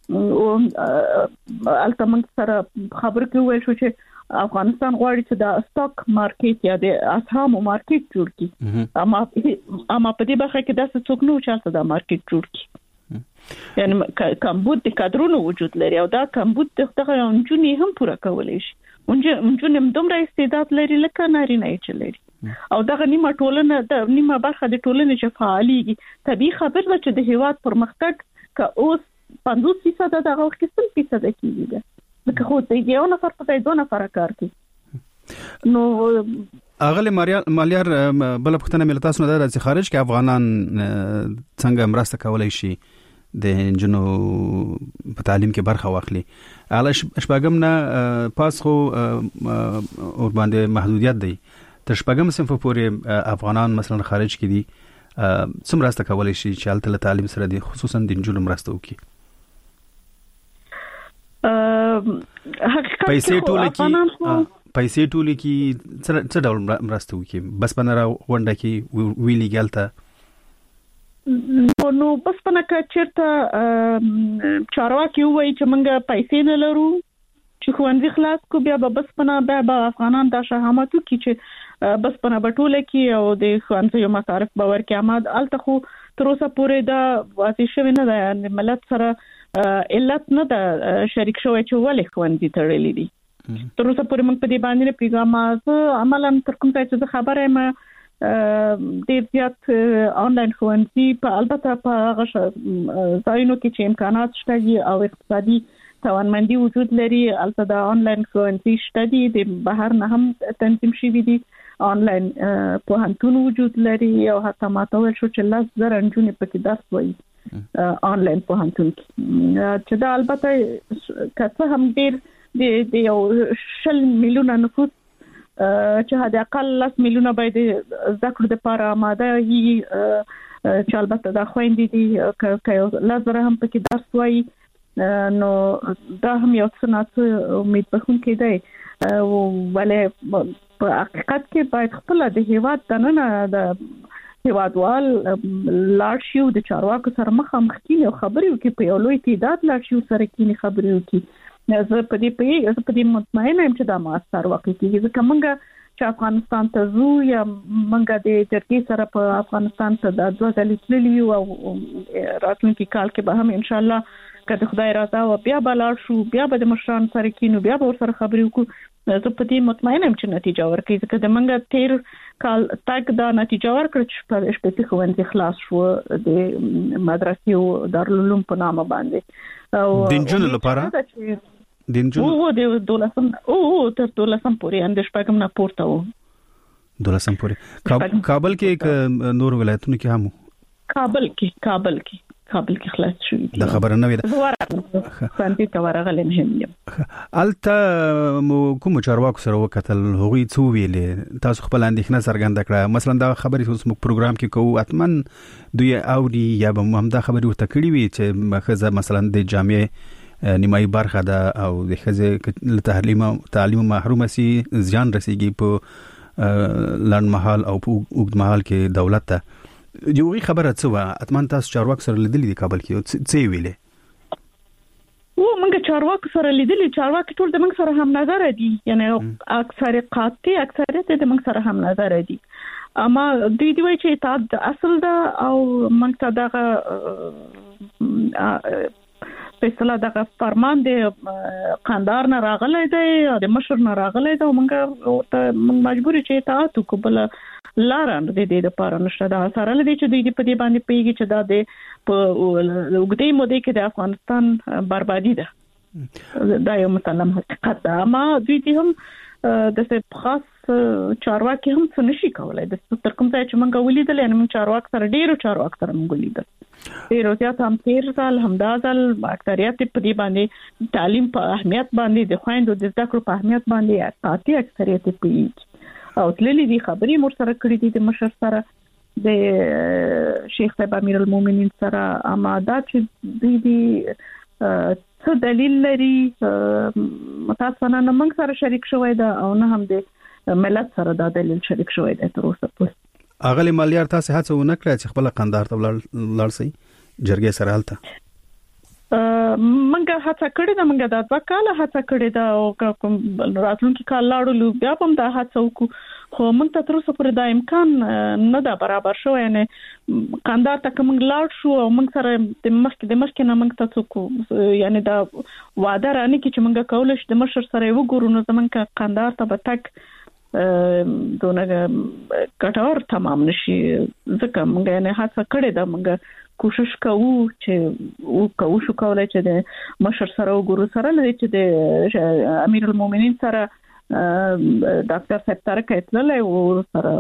او التمنګ سره خبر کوي چې افغانستان غواړي چې د سټاک مارکیټ یا د اسهامو مارکیټ جوړ کړي اما په دې برخه کې د څوک نو چالت د مارکیټ جوړ کړي یعنی کمبود د کادرونو وجود لري او دا کمبود دغه انجونی هم پوره کولای شي انجونی هم دومره استعداد لري لکه نارینه چې لري او دغه نیمه ټولنه د نیمه برخه د ټولنې چې فعاليږي طبيعي خبر ده چې د هیواد پرمختګ که اوس 50% دغه وخت 100% کیږي لکه خو ته یو نفر په دې دوه نفر کار کوي نو اغلی مالیار بل پختنه ملتاسو نه د خارج کې افغانان څنګه مرسته کولای شي د جنو په تعلیم کې برخه واخلي اعلی شپږم نه پاس خو اور باندې محدودیت دی تر شپږم صنف پورې افغانان مثلا خارج کې دي څومره مرسته کولای شي چې الته تعلیم سره دي خصوصا د جنو مرسته وکړي پیسې ټولې کی څه ډول مرسته وکړي بس پنره ونده کې ویلي ګالته نو بس پنه کچرته چارواکي وایي چې موږ پیسې نه لرو چې خوندې خلاص کو بیا بس پنه به افغانان د شهامتو کې چې بس پنه بټوله کې او د خوندې مصارف باور کې آمد الته خو تر اوسه پورې دا واضح شوی نه ده ملت سره علت نه ده شریک شوی چې ولې خوندې تړلې دي تر اوسه پورې موږ په دې باندې پیغام عملاً تر کوم ځای چې خبره یم ډېر زیات آنلاین خوندې په البته په هغه ځایونو کې چې امکانات شته او اقتصادي توانمندي وجود لري البته د آنلاین خوندې شته دي د بهر نه هم تنظیم شوي دي آنلاین پوهنتون وجود لري او حتی ماته ویل شو چې 10,000 نجونې پکې درس وایي آنلاین پوهنتون کې چې دا البته که هم ډېر د یو 10 میلیونه نفوس چې حد اقل 10 میلیونه باید ذکر د لپاره آماده وي چې البته دا خويندې دي که یو 10,000 هم پکې درس وایي نو دا هم یو څه امید بخونکی دی ولې په حقیقت کې باید خپل د هیواد دننه د هیوادوال لاړ شي د چارواکو سره مخامخ کینی او خبرې وکړي په یو لوی تعداد لاړ شي سره کینی خبرې وکړي زه په دې مطمئنه یم چې دا موثر واقع کیږي ځکه موږ چې افغانستان ته زو یا موږ د جرګې سره په افغانستان ته د 2 ځلې تللی یو او راتلونکي کال کې به هم ان شاء الله کله خدای راځه او بیا بلار شو بیا به د مشران سره کینو بیا به ور سره خبرې وکړو زه په دې مطمئنه یم چې نتیجه ورکړي ځکه د موږ تیر کال تک دا نتیجه ورکړه چې په شپږ خوندې خلاص شو د مدرسې او دارالعلوم په نامه باندې او دینجن لپاره دینجن د دولسم تر دولسم پورې اند شپږم نه پورته و دولسم پورې کابل کې نور ولایتونو کې هم کابل کې خلاص شوې دا خبره نه وي څنګه تا ورغلې مهم الته کوم چارواکو سره وکتل هغوی څو ویلې تاسو خپل اندېښنه څرګنده کړه مثلا دا خبرې اوس موږ پروګرام کې کوو اتمن دوی اوري یا به هم دا خبرې وته کړې وي چې مخزه مثلا د جامعه نیمایي برخه ده او د خزه تعلیم محروم سي ځان رسیږي په لړن محل او په اوږد محل کې دولت ته یوې خبره څه و اتمن تاسو چارواک سره لیدلې د کابل کې څه ویلې موږ چارواک سره لیدلې چارواک ټول د موږ سره هم نظر دي یعنی اکثریت د موږ سره هم نظر دي اما دوی دی چې اطاعت اصل ده او موږ ته دغه په اصطلاح دغه فرمان د قندار نه راغلی دی او د مشر نه راغلی دی او موږ مجبور چې اطاعت وکړو بل لارن د دې لپاره نشته دا سره لدی چې دوی په دې باندې پیږي چې دا د وګړي مودې کې د افغانستان بربادي ده دا یو مسلم حقیقت ده اما دوی هم د څه خاص چارواکي هم څه نشي کولای د تر کوم ځای چې موږ ولیدل یعنی موږ چارواک سره ډیرو چارواک سره موږ ولیدل ډیرو زیات هم تیر ځل همدا ځل اکثریت په دې باندې تعلیم په اهمیت باندې د خويندو د ذکر په اهمیت باندې اساسي اکثریت پیږي او تللی دي خبرې مر سره کړې دي د مشر سره د شیخ صاحب امیر المؤمنین سره اما دا چې دې څه دلیل لري متاسفانه نه موږ سره شریک شوی دا او نه هم د ملت سره دا دلیل شریک شوی دی تر اوسه پورې اغلی مالیار تاسو هڅه ونه کړئ چې خپل قندار ته لاړ شئ جرګې سره حالت منګه هڅه کړې ده منګه دا 2 کال هڅه کړې ده او کوم راتلونکي کال لاړو بیا هم دا هڅه وکړو خو موږ ته تر اوسه پورې دا امکان نه دا برابر شو. یعنی قندهار ته کوم لاړ شو او موږ سره د مخکې نه موږ ته څوک یعنی دا وعده رانه کی چې موږ کولای شو د مشر سره وګورو نو زمونږ قندهار ته به تک دونه کټور تمام نشي. ځکه موږ نه هڅه کړې ده، موږ کوشش کوو چې شو کولای چې د مشر سره وګورو، سره لري چې د امیر المؤمنین سره ډاکټر صاحب طارق اطلاع او سره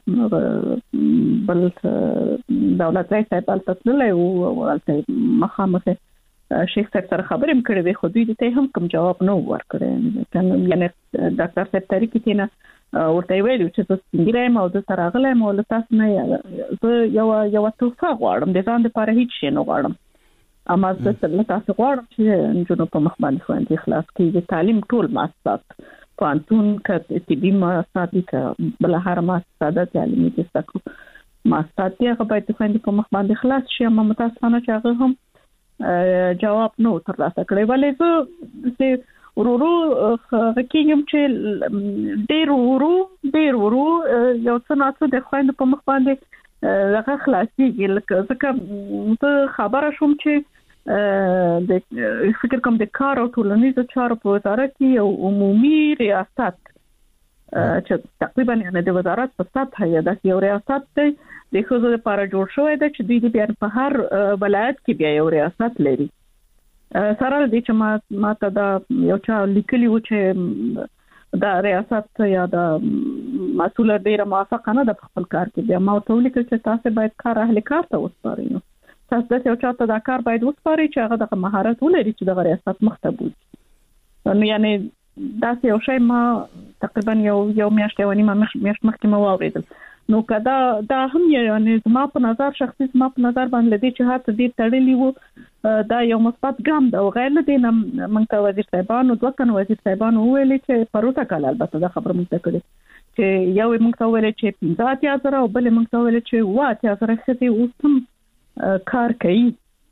بل دولت رئیس صاحب اطلاع او ولته مخامخه شیخ صاحب سره خبرې مکړې وي، خو دوی ته هم کوم جواب نه ورکړي. یعنی ډاکټر صاحب طارق کینه ورته ویلو چې تاسو څنګه او د سره غلې مو له تاسو نه یو توفه غواړم، د ځان لپاره هیڅ شي نه غواړم، اما زه له تاسو غواړم چې جنو په مخ باندې خوندې خلاص کړي. تعلیم ټول مؤسسات پانتون ک طبي مؤسسات ک بل هر مؤسسات تعلیمي تاسو مؤسسات هغه باید خوندې په مخ باندې خلاص شي، اما متاسفانه چې هغه هم جواب نو ترلاسه کړی. ولې زه ورو کېږم چې ډېر ورو یو څه ناڅه د خويند په مخ باندې هغه خلاصيږي. ځکه ته خبره شوم چې د فکر کوم د کار او ټولنیزو چارو په وزارت کې یو عمومي ریاست چې تقریبا یعنی د وزارت په سطح یا د یو ریاست د خزو لپاره جوړ شوی دی چې دوی بیا په هر ولایت کې بیا یو ریاست لري. سره دې چې ما ته دا یو چا لیکلی و چې دا ریاست یا دا مسؤل ډیره موافقه نه ده په خپل کار کې. بیا ما ته ولیکل چې تاسو باید کار اهل کار ته وسپارئ، تاسو د یو چا ته دا کار باید وسپارئ چې هغه د مهارت ولري چې د ریاست مخ ته بوځي. نو یعنی دا یو شی ما تقریبا یو میاشت مخکې ما واوریدل. نو کدا دا هم یعنی زما په نظر شخصي زما په نظر باندې دې چې هڅه دې تړلې وو دا یو مثبت ګام ده. او غیر له دې نه موږ ته وزیر صاحبانو دوه کن وزیر صاحبانو ویلي چې پروتو کال البته دا خبره موږ ته کړې چې یو موږ ته ویلي چې 15,000 او بل موږ ته ویلي چې 8,000 ښځې اوس هم کار کوي.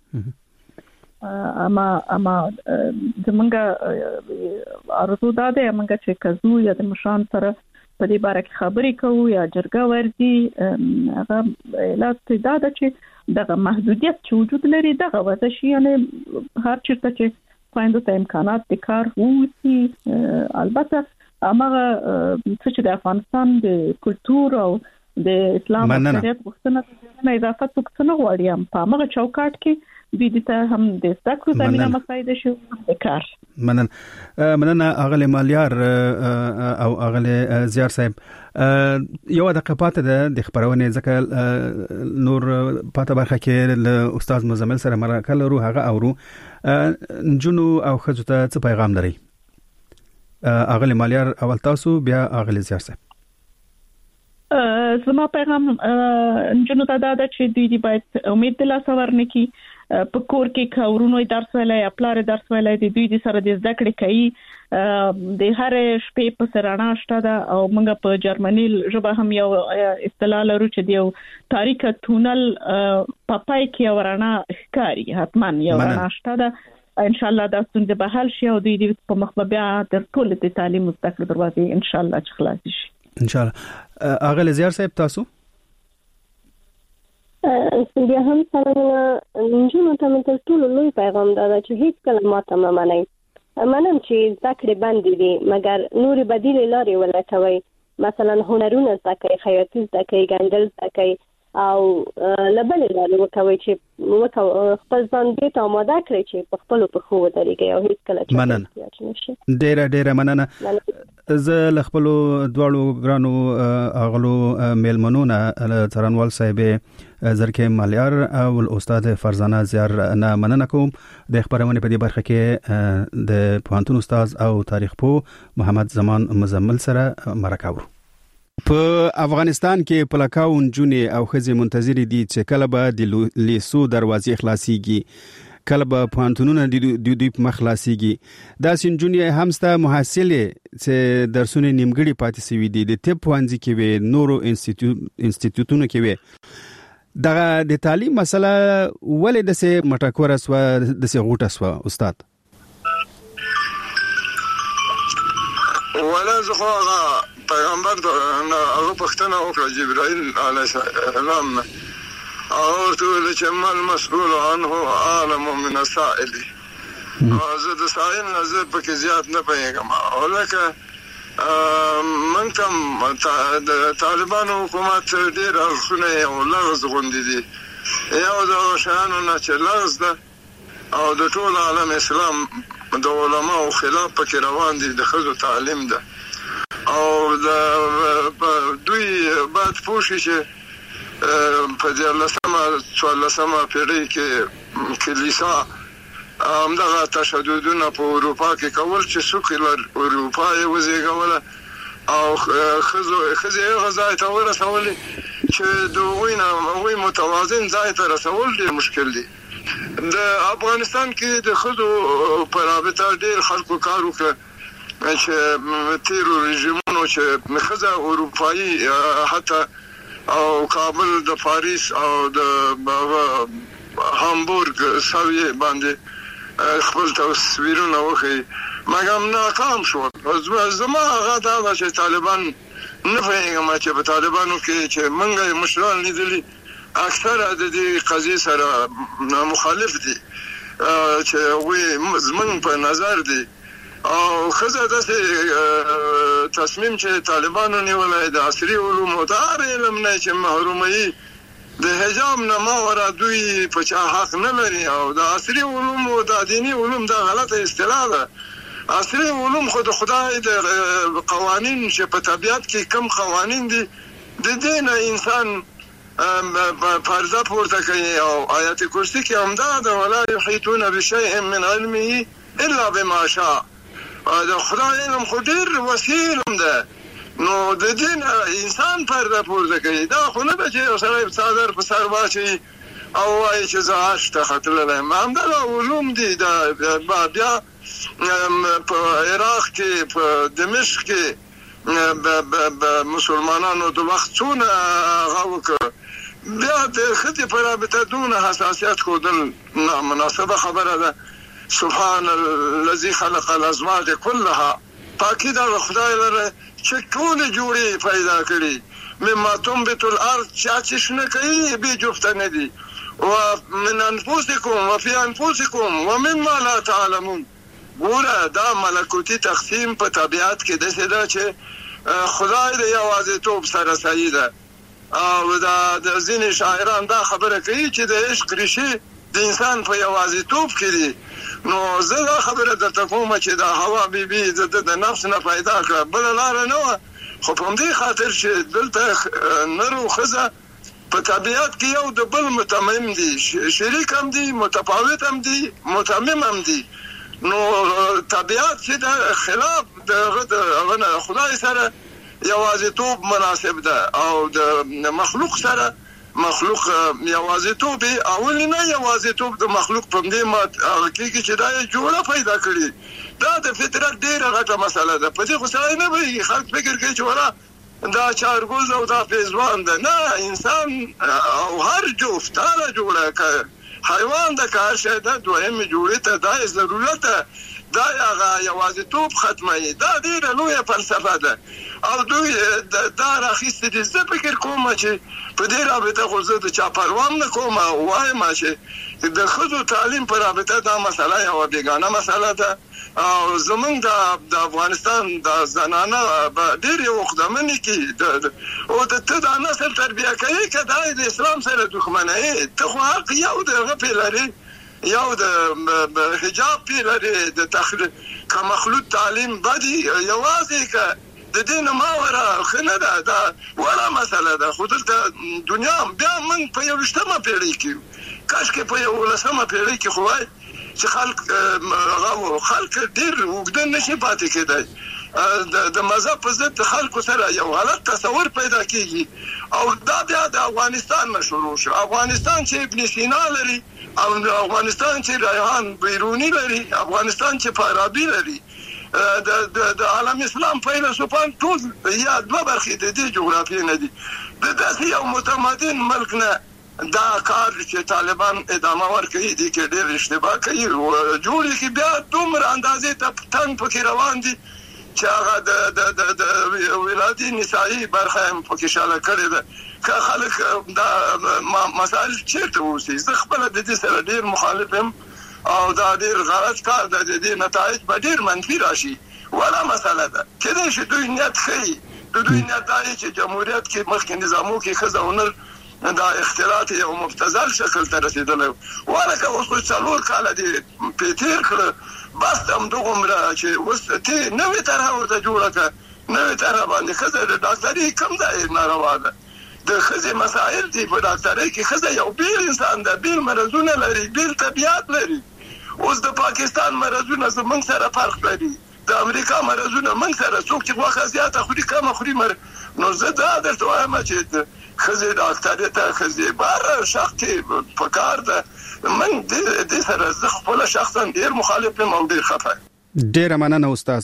اما زمونږ ارزو دا ده موږ چې کزو یا د مشان سره په دې باره کې خبرې کوو یا جرګه ورځي هغه علاوه دا ده چې دغه محدودیت چې وجود لري دغه وځي شي. یعنی هر چیرته چې خويندو ته امکانات د کار ووسی البته هغه چې د افغانستان د کلچر او د اسلام شریعت غوښتنه اضافه څه نه غواړي په هغه چوکاټ کې د ته هم د ذکر زمينه مساعده شو د کار. مننه اغله مالیار او اغله زیار صاحب یو د قپاته د خبرونه ځکه نور پاته برخه کې له استاد مزمل سره مرکه لرو هغه اورو جنو او خزته څه پیغام لري. اغله مالیار اول تاسو بیا اغله زیار صاحب. زما پیغام جنو ته دا چې دوی باید امید لا سورنه کی په کور کې کورونو درس ویلای خپل درس ویلای د دوی د سره د زده کړې کوي د هر شپې په سرانه شته دا او موږ په جرمني ژبه هم یو اصطلاح لرو چې دیو تاریخ تونل پپای کې ورانه ښکاری حتما یو ورانه شته دا ان شاء الله دا څنګه به حل شي او دوی په مخببیا د ټول د تعلیم مستقل دروازې ان شاء الله چې خلاص شي ان شاء الله. اغه زیار صاحب تاسو بیا هم سلامونه نجونو ته مې تر ټولو لوی پیغام دا چې هیڅ کله ماته مه منئ. منم چې زده کړې بندې دي مګر نورې بدیلې لارې ولټوئ. مثلا هنرونه زده کړئ، خیاطي زده کړئ، ګنډل زده کړئ او له بلې لارې وکوئ چې خپل ځان دې ته آماده کړئ چې په خپلو پښو ودرېږئ او هیڅ کله مننه ډېره مننه. زه له خپلو دواړو ګرانو اغلو میلمنونه څارنوال صاحب زرکه مالیار او استاد فرزانه زیار نه مننه کوم. د خبرونه په دې برخه کې د پوهنتون استاد او تاریخ پوه محمد زمان مزمل سره مرکه ورو. په افغانستان کې پلکاون جونې او خزي منتظر دي چې کله به د لیسو دروازې خلاصيږي، کله به پوهنتونونه د دوی په مخ خلاصيږي. دا سنجونې همسته محصله چې درسونه نیمګړي پاتې سوي دي د طب پوهنځي کې وي نورو انسټیټیوټونو کې وي. دا د تعلیم مسله ولې د سه مټکور اسوا د سه غوټه اسوا استاد ولا زخوا پیغمبر هغه پښتنه وکړه جبرائیل علیه السلام او ټول چې مل مسئول عنه عالم من السائل زه د سائل نظر پکې زیات نه پېږم او لکه من کوم د طالبانو حکومت ډېر اړخونه او لغز غوندې دي یو د شانو نه چې لغز ده او د ټول عالم اسلام د علماو خلاف پکې روان دي د ښځو تعلیم ده او دوی باید پوه شي چې په 14 پیړۍ کې کلیسا همدغه تشددونه په اروپا کې کول چې سوکلر اروپا یې وزېږوله او ښځې هغه ځای ته ورسولې چې د هغوی متوازن ځای ته رسول ډېر مشکل دي. د افغانستان کې د ښځو په رابطه ډېر خلکو کار وکړه چې تیرو رژیمونو چې ښځه اروپایي حتی او کابل د پاریس او د هامبورګ سویې باندې خپل تصویرونه وښیي مګر ناکام شول. زما هغه دا ده چې طالبان نه پوهېږم چې په طالبانو کې چې موږ مشران لیدلي اکثره د دې قضیې سره مخالف دي چې هغوی زموږ په نظر دي او ښځه داسې تصمیم چې طالبانو نیولی د عصري علومو د هر علم نه چې محروموي د حجاب نه ماوره دوی په چا حق نه لري او د عصري علومو د دیني علوم دا غلطه اصطلاح ده. عصري علوم خو د خدای د قوانین چې په طبیعت کې کم قوانین دي د دې نه انسان پرده پورته کوي او آیت کرسی کې همدا ده ولا یحیطون بشیء من علمه الا بما شاء. د خدای علم خو ډېر وسیع علم ده نو د دې نه انسان پرده پورته کوي. دا خو نه ده چې یو سړی څادر په سر واچوي او وایي چې زه عرش ته ختللی یم. همدغه علوم دي بیا په عراق کې په دمشق کې مسلمانانو د وخت څونه هغه وکړه بیا د ښځې په رابطه دونه حساسیت ښودل نامناسبه خبره ده. سبحان الذي خلق الازواج كلها پاکی دا خدای لره چې ټولې جوړې پیدا کړي مما تنبت الارض چې شنه کوي بې جفته نه دي ومن انفسکم وفي انفسکم ومما لا تعلمون. ګوره دا ملکوتی تقسیم په طبیعت کې داسې ده چې خدای د یوازیتوب سره صحیح ده او د ځینې شاعران دا خبره کوي چې د عشق ریښې د انسان په یوازیتوب کې دي. نو زه دا خبره درته کوم چې دا حوا بیبي د نفس نه پیدا کړه بله لاره نه وه خو په همدې خاطر چې دلته نر او ښځه په طبیعت کې یو د بل متمم دي شریک هم دي متفاوت هم دي متمم هم دي. نو طبیعت چې د خلاف د خدای سره یوازیتوب مناسب ده او د مخلوق سره مخلوق یوازیتوب اول نه یوازیتوب د مخلوق په دې مات کېږي چې دا جوړه پیدا کړي. دا د فطرت ډېره غټه مسله ده. په دې خو سړی نه پوهېږي خلک فکر کوي چې ولا دا چارګوز او دا پیزوان ده. نه انسان او هر جفت هره جوړه که حیوان ده که هر شی ده دویمې جوړې ته دا ضرورت ده دا هغه یوازیتوب ختموي. دا ډېره لویه فلسفه ده او دوی دا راخیستې دي. زه فکر کوم چې په دې رابطه خو زه د چا پروا نه کوم او وایم چې د ښځو تعلیم په رابطه دا مسله یوه بېګانه مسله ده او زمونږ د افغانستان د زنانه به ډېرې وخدمنې کړي او ته دا نسل تربیه کوي که دا د اسلام سره دښمنوي ته خو حق یو د هغه پې لري یو د حجاب پې لري که مخلوط تعلیم بدي یوازې که د دې نه ماوره ښه نه ده دا وړه مسله ده. خو دلته دنیا بیا موږ په 21مه پیړۍ کې کاشکې په 11مه پیړۍ کې خو وایي چې خلک ډېر اوږده نشي پاتې کېدی د مذهب په ضد خلکو سره یو غلط تصور پیدا کېږي او دا بیا د افغانستان نه شروع شو. افغانستان چې ابن سینا لري او افغانستان چې ریحان بیرونی لري افغانستان چې فارابي لري د عالم اسلام فیلسوفان ټول یا دوه برخې د دې جغرافیې نه دي. د داسې یو متمدن ملک نه دا کار چې طالبان ادامه ورکوي دي کې ډېر اشتباه کوي جوړې کې بیا دومره اندازې ته تنګ پکې روان دي چې هغه د ولادي نسایي برخه هم پکې شاله کړې ده که خلک دا مسائل چیرته وسی زه خپل د دې سره ډیر مخالف یم او دا ډیر غلط کار ده د دې نتایج به ډیر منفي راشي ولا مسله ده کله چې دوی نیت کوي دوی نیت دی چې جمهوریت کې مخکې نظامو کې خزونه دا اختلاط یو مبتذل شکل ته رسیدلی ولکه اوس څلور کاله دی پیتیر کړ بس هم دومره چې اوس ته نوې طرح ورته جوړه کړه نوې طرح باندې خزه د ډاکټري کم ځای ناروا ده د خزه مسائل دي په ډاکټرۍ کې خزه یو بیل انسان ده بیل مرزونه لري بیل طبيعت لري اوس د پاکستان مرزونه زمونږ سره فرق لري د امریکا مرزونه موږ سره څوک چې واخا زیات خوري کم خوري نو زه دا درته وایم چې خزه ډاکټرۍ ته خزه بار شخصي فکر ده من دې سره زه خپل شخصا ډیر مخالف یم او ډیر خفه ډیر مننه استاد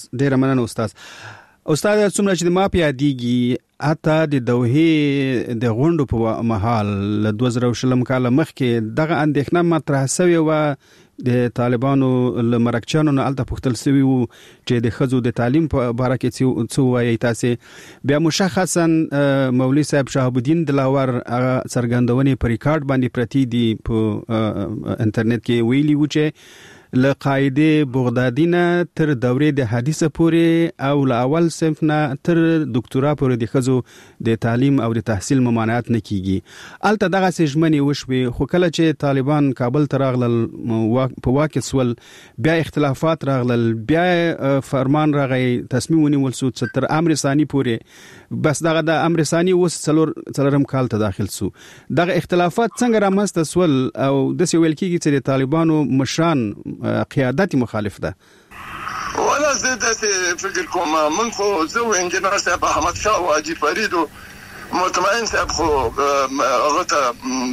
استاد څومره چې ما پیاديږي حتی د دوه د غونډو په محل 2020 کال مخکې دغه اندېښنه مطرح شوې و د طالبانو لمرکچانو نه الته پختل سوي وو چې د خزو د تعلیم په اړه کې څه وایي تاسو بیا مشخصا مولوی صاحب شهاب الدین دلاور څرګندونې په ریکارډ باندې پرتی دي په انټرنیټ کې ویلي و چې لقاعده بغدادي نه تر دورې د حدیثه پورې او لاول صنف نه تر ډاکټرا پورې د خزو د تعلیم او د تحصیل ممانعت نه کیږي الته دغه سجمنې وشوي خو کله چې طالبان کابل ته راغلل په واقع سول بیا اختلافات راغلل بیا فرمان راغی تصمیم ونیول شو چې تر امر ثاني پورې بس دغه د امر ثاني وس څلورم کال ته داخل شو دغه اختلافات څنګه رامنځته سول او د سویل کېږي چې د طالبانو مشران قیادت مخالف ده ولا زه فکر کوم من خو زه انجنیر صاحب احمد شاه واجی فرید مطمئن صاحب خو هغه ته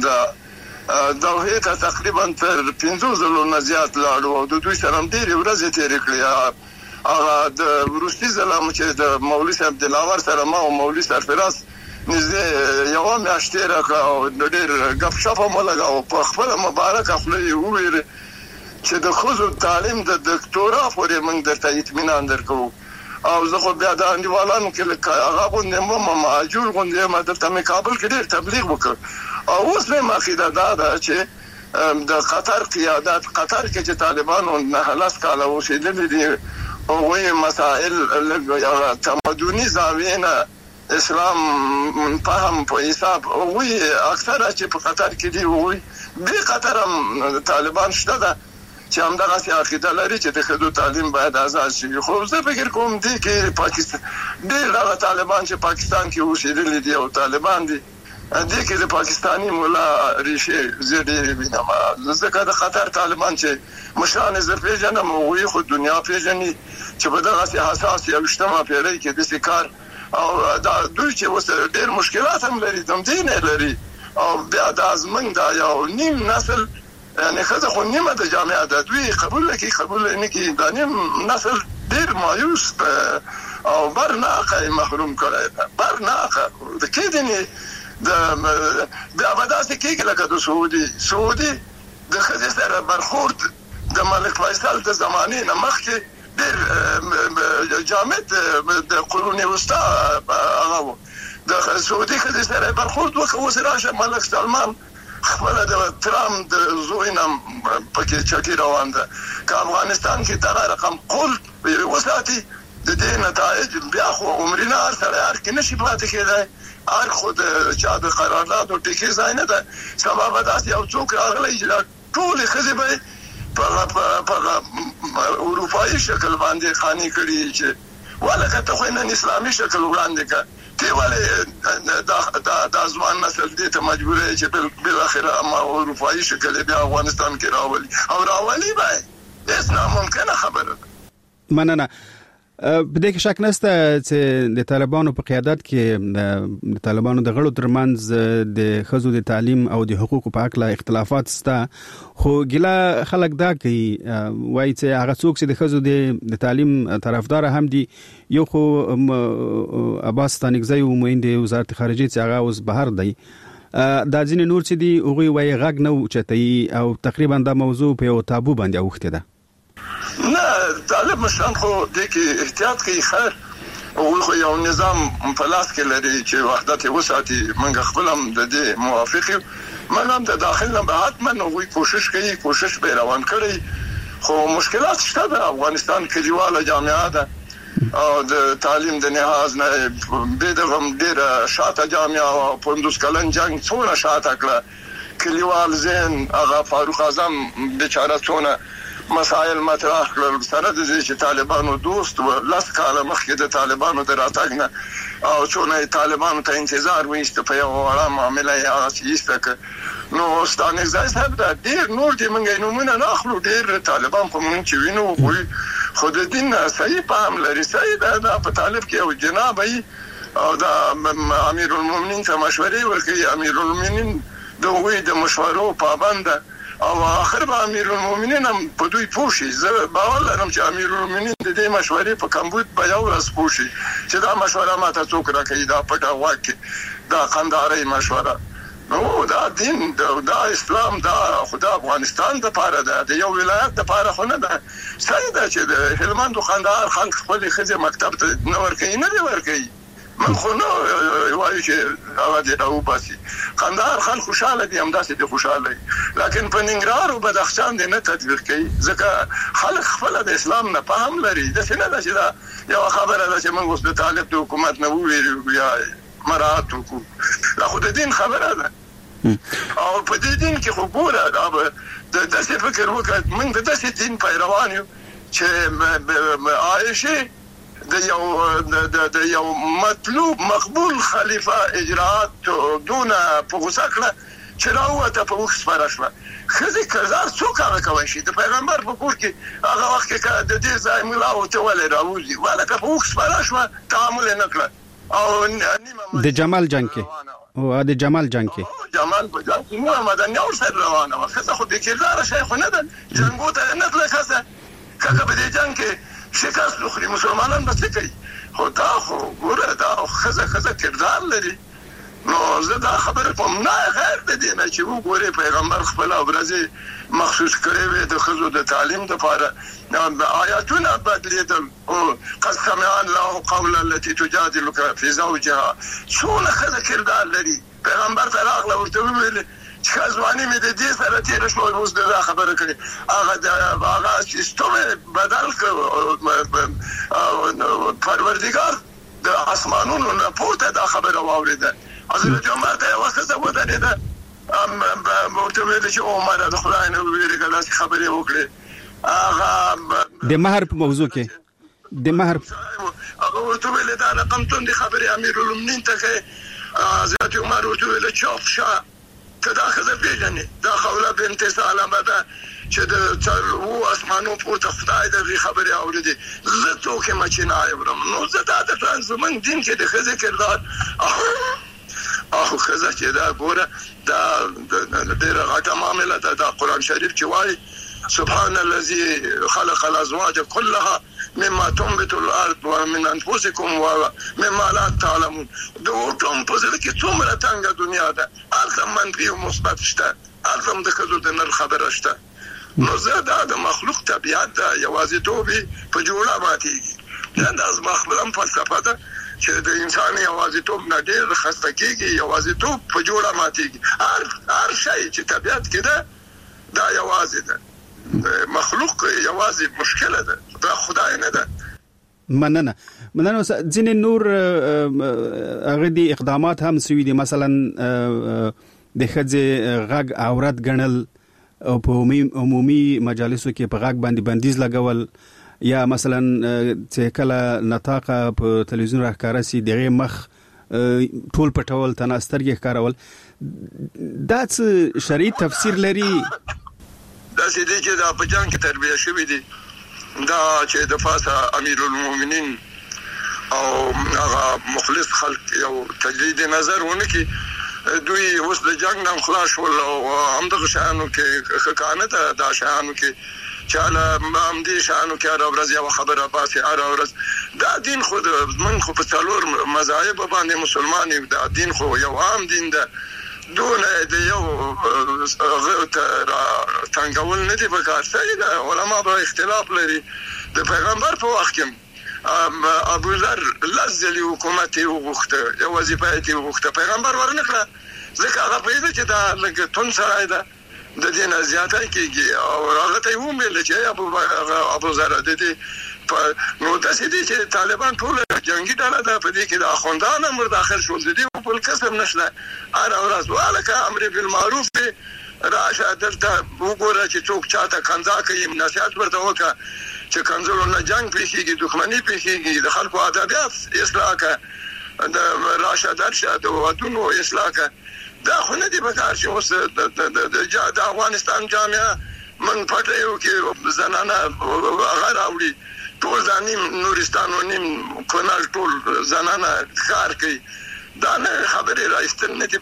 دا تقریبا تر 15 زلون زیات لاړو او د دوی سره ډېر ورځې تیرې کړې هغه د روسي زلام چې د مولوی صاحب دلاور سره ما او مولوی سرفراز نږدې یو میاشتې راکړه او ډېر غف شپ هم لګاو په خپل مبارک خپل ویل چې د خزو تعلیم د دکتورا پورې موږ درته اطمینان درکو او زه خو بیا د انډیوالانو کې هغه غوندې ما ماجور غوندې ما د کابل کې ډېر تبلیغ وکړ او اوس مې مخیده دا چې د قطر قیادت قطر کې چې طالبانو نه لاس کاله وشیدل دي او وایي مسائل تمدني زاویه نه اسلام فهم په حساب او وایي اکثره چې په قطر کې دي وایي به قطر هم طالبان شته ده چې همدغه سي عقیده لري چې د خدو تعلیم باید آزاد شي خو زه فکر کوم دي کې پاکستان ډېر طالبان چې پاکستان کې اوسېدل دي او طالبان دي کې د پاکستانی مولا ریشه زړې وینم ځکه د قطر طالبان چې مشران زه پیژنم او خو دنیا پیژني چې په دغه سي حساس یو اجتماع پیری کې د سکار او دا دوی چې اوس ډېر مشکلات هم لري دم دین لري او بیا د ازمن دا یو نیم نسل یعنی خزه خو نیمه د جامعه ده دوی قبول نه کی دا نیم نسل ډیر مایوس او برناقه محروم کړی برناقه د کېدنی د ابداسه کې لکه د سعودي د خزه سره برخورد د ملک فیصل د زمانه نه مخکې ډیر جامد د قرون وسطا هغه د سعودي خزه سره برخورد وکړ وسراشه ملک سلمان خپل د ترامپ د زوینم پکې چکی روان ده که افغانستان کې دغه رقم قول وساتي د دې نتایج بیا خو عمرنا سره هر کې نشي پاتې کېدای هر خود چا د قرارداد او ټکی ځای نه ده سبب داسې یو څوک راغلی چې ټول خزبه په اروپایي شکل باندې خاني کړي چې ولکه ته خو نن اسلامي شکل وړاندې کړ تی ولې د ځوان نسل دې ته مجبورې چې بل اخره ما اروپایي شکل بیا افغانستان کې راولي به هیڅ ناممکنه خبره مننه په دې کې شک نشته چې د طالبانو په قیادت کې د طالبانو د غړو ترمنځ د خزو د تعلیم او د حقوقو په اړه اختلافات شته خو ګله خلک دا کوي وایي چې هغه څوک چې د خزو د تعلیم طرفدار هم دي یو خو عباس ستانکزی ومویند وزارت خارجه چې هغه اوس بهر دی دا ځینې نور چې دی هغه وایي غږ نه اوچتي او تقریبا دا موضوع په یو تابو باندې اوخته ده نه طالب مشران خو د کې احتیاط کوي خیر او خو یو نظام په لاس کې لري چې وحدت وساتي موږ خپل هم د دې موافق یو موږ هم د داخل نه به حتما نوې کوشش به روان کړی خو مشکلات شته د افغانستان کلیواله جامعه ده او د تعلیم د نهاز نه به د هم ډیره شاته جامعه او 15 کلن جنگ څونه شاته کړه کلیوال زین هغه فاروق اعظم بیچاره څونه مسائل مطرح کړل سره د دې چې طالبانو دوست و لاس کاله مخکې د طالبانو د راتګ نه او څونه طالبانو ته انتظار وایست په یو وړه معاملې هغه ایسته نو ستانه ځای صاحب دا ډیر نور دي موږ نومونه نه اخلو ډیر طالبان په موږ چې وینو خو د دین صحیح پام لري صحیح دا په طالب کې او جناب ای او دا امیر المؤمنین ته مشورې ورکړي امیر المؤمنین دوی د مشورو پابند او اخر به امیر المؤمنین هم په دوی پوښي زه باور لرم چې امیر المؤمنین د دې مشورې په کمبود په یو ورځ پوښي چې دا مشوره ماته څوک راکړي دا پټه واکي دا قنداري مشوره نو دا دین دا اسلام دا خدا افغانستان د پاره ده د یو ولایت د پاره خو نه ده صحیح ده چې د هلمند خندار خلک خپل خزه مکتب ته نه ورکوي نه دی ورکوي من خو نو وایي چې هغه د راو باسي خندار خلک خوشاله دي همداسې دي خوشاله لکن په ننګرهار او بدخشان دې نه تطبیق کوي ځکه خلک خپل د اسلام نه فهم لري د څه نه ده چې دا یو خبره ده چې موږ اوس د طالب د حکومت نه وویل یا مراد وکړو دا خو د دین خبره ده او په دې دین کې خو ګوره دا د داسې فکر وکړ موږ د داسې دین پیروان یو چې عائشه د یو مطلوب مقبول خلیفہ اجرات دون په غوسه کړه چې راوته په وخت سپارښتنه خزي کردار څوک هغه کوي شي د پیغمبر په کور کې هغه وخت کې د دې ځای مولا او ته ولې راوځي ولکه په وخت سپارښتنه تعامل نه کړ او نیمه د جمال جنگ کې او د جمال جنگ کې جمال په جنگ کې محمد انور سره روانه وخت خو د کردار شیخ نه ده جنگو ته نه تلخصه کله په دې جنگ کې شکست لخري مسلمانان بس کوي خو دا خو ګوره دا خزه کردار لري نو زه دا خبره کوم نه غیر د دې نه چې وګوره پیغمبر خپل ابرزه مخصوص کړی وي د خزو د تعلیم لپاره آیاتونه بدلیدل او قد سمع الله قول التي تجادلك في زوجها څونه خزه کردار لري پیغمبر ته راغله ورته ویل چې ځواني مې د دې سره تیر شو اوس دا خبره کړي هغه سیستم بدل کړ پروردگار د اسمانونو نه پورته دا خبره واوریده حضرت عمر ته وخت ودانې ده ورته ویل چې عمر د خدای نه ویریږي دا خبره وکړي هغه د مہر په موضوع کې د مہر هغه ورته ویل دا رقم ته د خبره امیر المؤمنین ته حضرت عمر ورته ویل چې ښه دا خزه پیژنې دا خوله بنت سلمہ ده چې د څلو اسمانو پورته خدای د خبرې اورېدې زه څوک یم چې نه اورم نو زه دا د زمونږ دین کې د خزه کردار خزه چې دا ګوره دا ډېره غټه معامله ده دا قرآن شریف چې وایي سبحان الذي خلق الازواج كلها مما تنبت الارض ومن انفسكم ومما لا تعلمون دوټم په ځل کې څومره څنګه دنیا ده الته منفي او مثبت شته الته د خزو د نر خبره شته نو زه دا د مخلوق طبيعت ده یوازې توبې په جوړه ماتيږي دا از مخبلم فلسفه ده چې د انسان یوازې توب نه ډېر خسته کېږي یوازې توب په جوړه ماتيږي هر شی چې طبيعت کې ده دا یوازې ده مخلوق یوازې مشکله ده دا خدای نه ده مننه ځینې نور هغه دي اقدامات هم سوي دي مثلا د خځې غږ عورت ګڼل او په عمومي مجالسو کې په غږ باندې بندیز لګول یا مثلا چې کله نطاقه په تلویزیون راښکاره سي دغه مخ ټول پټول تناسترګي ښکارول دا څه شرعي تفسیر لري دا سيدي چې دا په جنگ کې تربیه شوی دي دا چې د فاسه امیر المؤمنین او هغه مخلص خلک یو تجدید نظر ونکي دوی اوس د جنگ نام خلاص ول او همدغه شانو کې خکانه دا شانو کې چاله امدي شانو کې راوړځي یو خبره پاسه راوړځ دا دین خود من خو په څلور مذاهب باندې مسلمان یو دا دین خو یو عام دین ده دون د یو څنګهول نه دی په کار صحیح ده علما به اختلاف لري د پیغمبر په وخت کې ابو ذر لزلی حکومت وغوښته یو وظیفه یې وغوښته پیغمبر ورنکړه ځکه هغه پیدا چې دا لکه تون سره ده د دې نه زیاته کېږي او هغه ته وویل چې ابو ذر د دې نو تاسو دې چې طالبان ټول جنگي ډله ده په دې کې د اخوندان امر داخل شول دي په الکسب نشله اره ورځ والکه امر بالمعروف راشه دلته وګوره چې څوک چاته کنځا کوي نصيحت ورته وکړه چې کنځلو نه جنگ پیښیږي دښمنی پیښیږي د خلکو ادبیات اصلاح کا د راشه درشه د ودونو اصلاح کا دا خو نه دی بکار چې اوس د افغانستان جامعه من پټیو کې زنانه غیر اوړي ټول ځانیم نورستان و نیم کونال ټول زنانه کار کوي دا نه خبرې راځي نه دی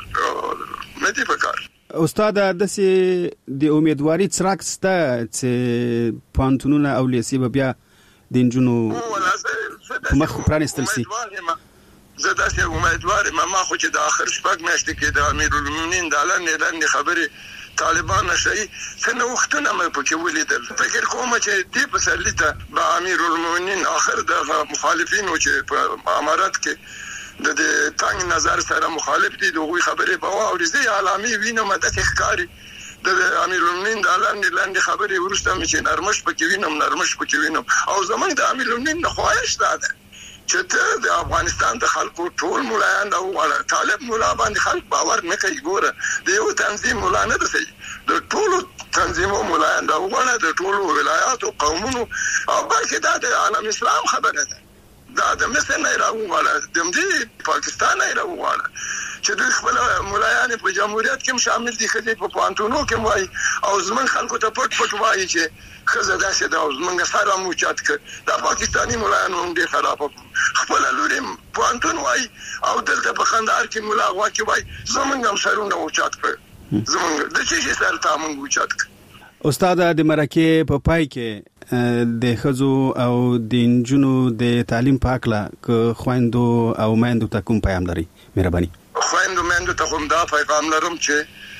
پکار استاد د سي د امیدواري څرک سته چې پانتونونه او لیسي بیا د انجونو مخ پرانستل سي زه داسې امیدوار ما خو چې د اخر شپږ میاشتې کې د امیرالمؤمنین د لاندې خبرې طالبان نشي څنګه وختونه مې پکې ولیدل فکر کوم چې دې په سلیته د امیرالمؤمنین اخر د مخالفین چې په امارات کې د تنگ نظر سره مخالف دي دغه خبرې په اوريزي عالمي وینم د ښکاری د امیرالمؤمنین د لاندې خبرې ورسته مې چې نرمش پکې وینم او زمونږ د امیرالمؤمنین نه خواهش ده چې د افغانستان د خلکو ټول مولایان دا وړه طالب مولا باندې خلک باور نه کوي ګوره د یو تنظیم مولا نه دی د ټولو تنظیمو مولایان دا وړه د ټولو ولایات او قومونو او بلکې دا د عالم اسلام خبره ده دا د مصر نه راوړه د پاکستان نه راوړه چې دوی خپل مولایان په جمهوریت کې شامل دي خدي په پانتونو کې وای او زمون خلکو ته پټ وای چې خزه داسې دا زمونږ سره موچات ک دا پاکستانی مولایان هم دي خراب خپل لوري پانتون وای او دلته په خندار کې مولا واکي وای زمونږ هم سرونه موچات ک زمونږ د چې سره تامن موچات ک استاد د مرکه په پای کې د خزو او د انجونو د تعلیم پاکلا ک خويندو او مېندو ته کوم پیغام لري مهرباني خويندو مېندو ته کوم دا پیغام لرم چې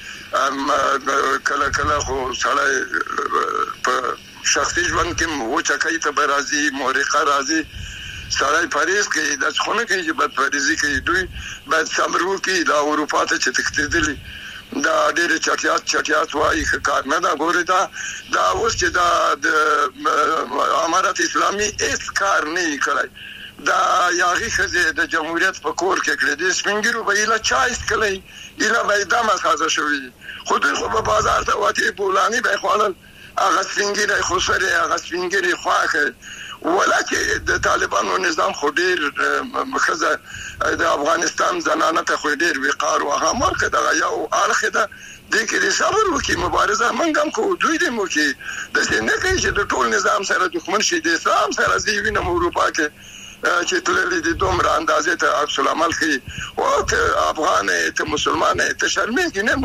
کله خو سړی په شخصي ژوند کې وچه کوي ته برازي مورقه راځي سړی پاریس کې د څخونه کې چې بد پاریزي کې دوی بعد سمرو کې د اروپا ته چې تکتیدلی دا ډېر چټیات وایي کار نه دا ګوري دا اوس چې د امارات اسلامي هیڅ کار نه کوي دا یاغي خزه د جمهوریت په کور کې کړی د سپینګرو به اله چایس کړی اله به دمه خازه شوی خو په بازار ته واتی بولانی به خپل هغه سپینګری خو سره هغه سپینګری خواخه ولکه د طالبانو نظام خو ډیر خزه د افغانستان زنانه ته خو ډیر وقار او هغه مرکه دا یو اړخه ده د کې صبر وکي مبارزه منګم کو دوی دې مو کې د څنګه کې چې د ټول نظام سره دښمن شي د اسلام سره زیوینه اروپا کې چې تللی دي دومره اندازې ته عکس العمل کوي او ته افغان ته مسلمان ته شرمېږي نه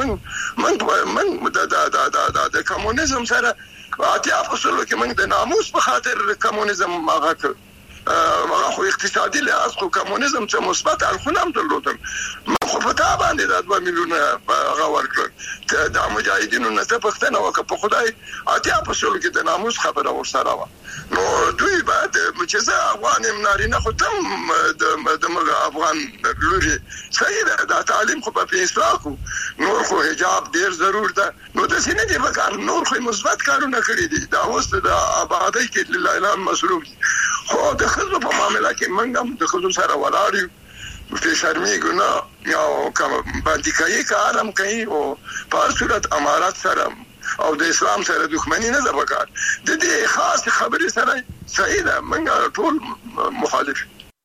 من د کمونیزم سره اتیا فصلو کې موږ د ناموس په خاطر کمونیزم ماغه خو اقتصادي لحاظ خو کمونیزم چې مثبت الخنم درلودم خو په تا باندې د 2 میلیونه غوړ کړ د مجاهدینو نه ته پښتنه وکړه په خدای اتیا فصلو کې د ناموس خبره ورسره و نو دوی بعد چې زه افغان نارینه خو تم د افغان لوري صحیح ده د تعلیم خو په اصلاح کو نور خو حجاب ډیر ضرور ده نو د سینې دی وکړ نور خو مثبت کارونه کړی دي دا اوس د آبادی کې لله اعلان مصروف خو د خزو په معاملې کې منګم د خزو سره ولاړ په شرمېږو نه یو کوم باندې کوي کارم کوي او په صورت امارات سره او د اسلام سره دښمنی نه ده وکړ د دې خاص خبرې سره صحیح ده موږ ټول مخالف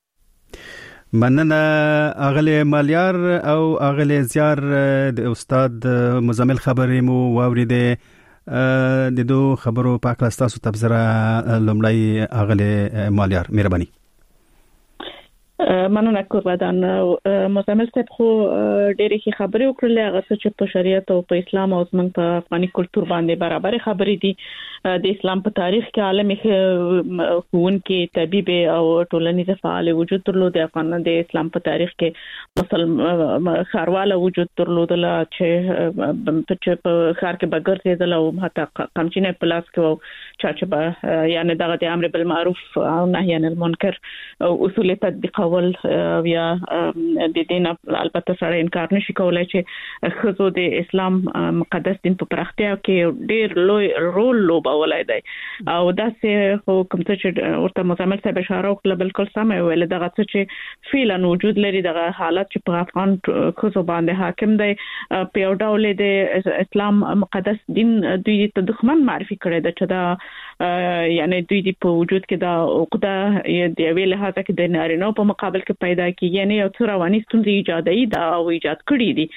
مننه اغله مالیار او اغله زیار د استاد مزمل خبرې مو واوریده د دو خبرو په کلاستاسو تبصره لمړی اغله مالیار مهرباني مننه قربان مزمل صاحب خو ډېرې ښه خبرې وکړلې هغه چې په شریعت او په اسلام او زموږ په افغاني کلچر باندې برابر خبرې دي د اسلام په تاریخ کې عالمي ښوونکي طبيب او ټولنیز فعال وجود درلود د افغان د اسلام په تاریخ کې خارواله وجود درلودل چې په خار کې بغیر زیدل او حتی قمچینه پلاس کې یعنی دغه د امر بالمعروف او نهي عن المنکر اصول تطبیق ول یا د دین البته سره انکار نشي کولای چې خزو د اسلام مقدس دین په پراختیا کې ډیر لوی رول لوبولای دی او داسې کوم چې ورته مزمل صاحب اشاره وکړه بالکل سم ویل دغه چې فعلا وجود لري دغه حالت چې په افغان خزو باندې حاکم دی په یو ډول د اسلام مقدس دین دوی ته دښمن معرفي کړی دی چې دا یعنی دوی په وجود کې دا عقده د ویل هڅه کې د نارینه په مقابل کې پیدا کیږي یعنی یو څه رواني ستونزې ایجادي دا او ایجاد کړی دي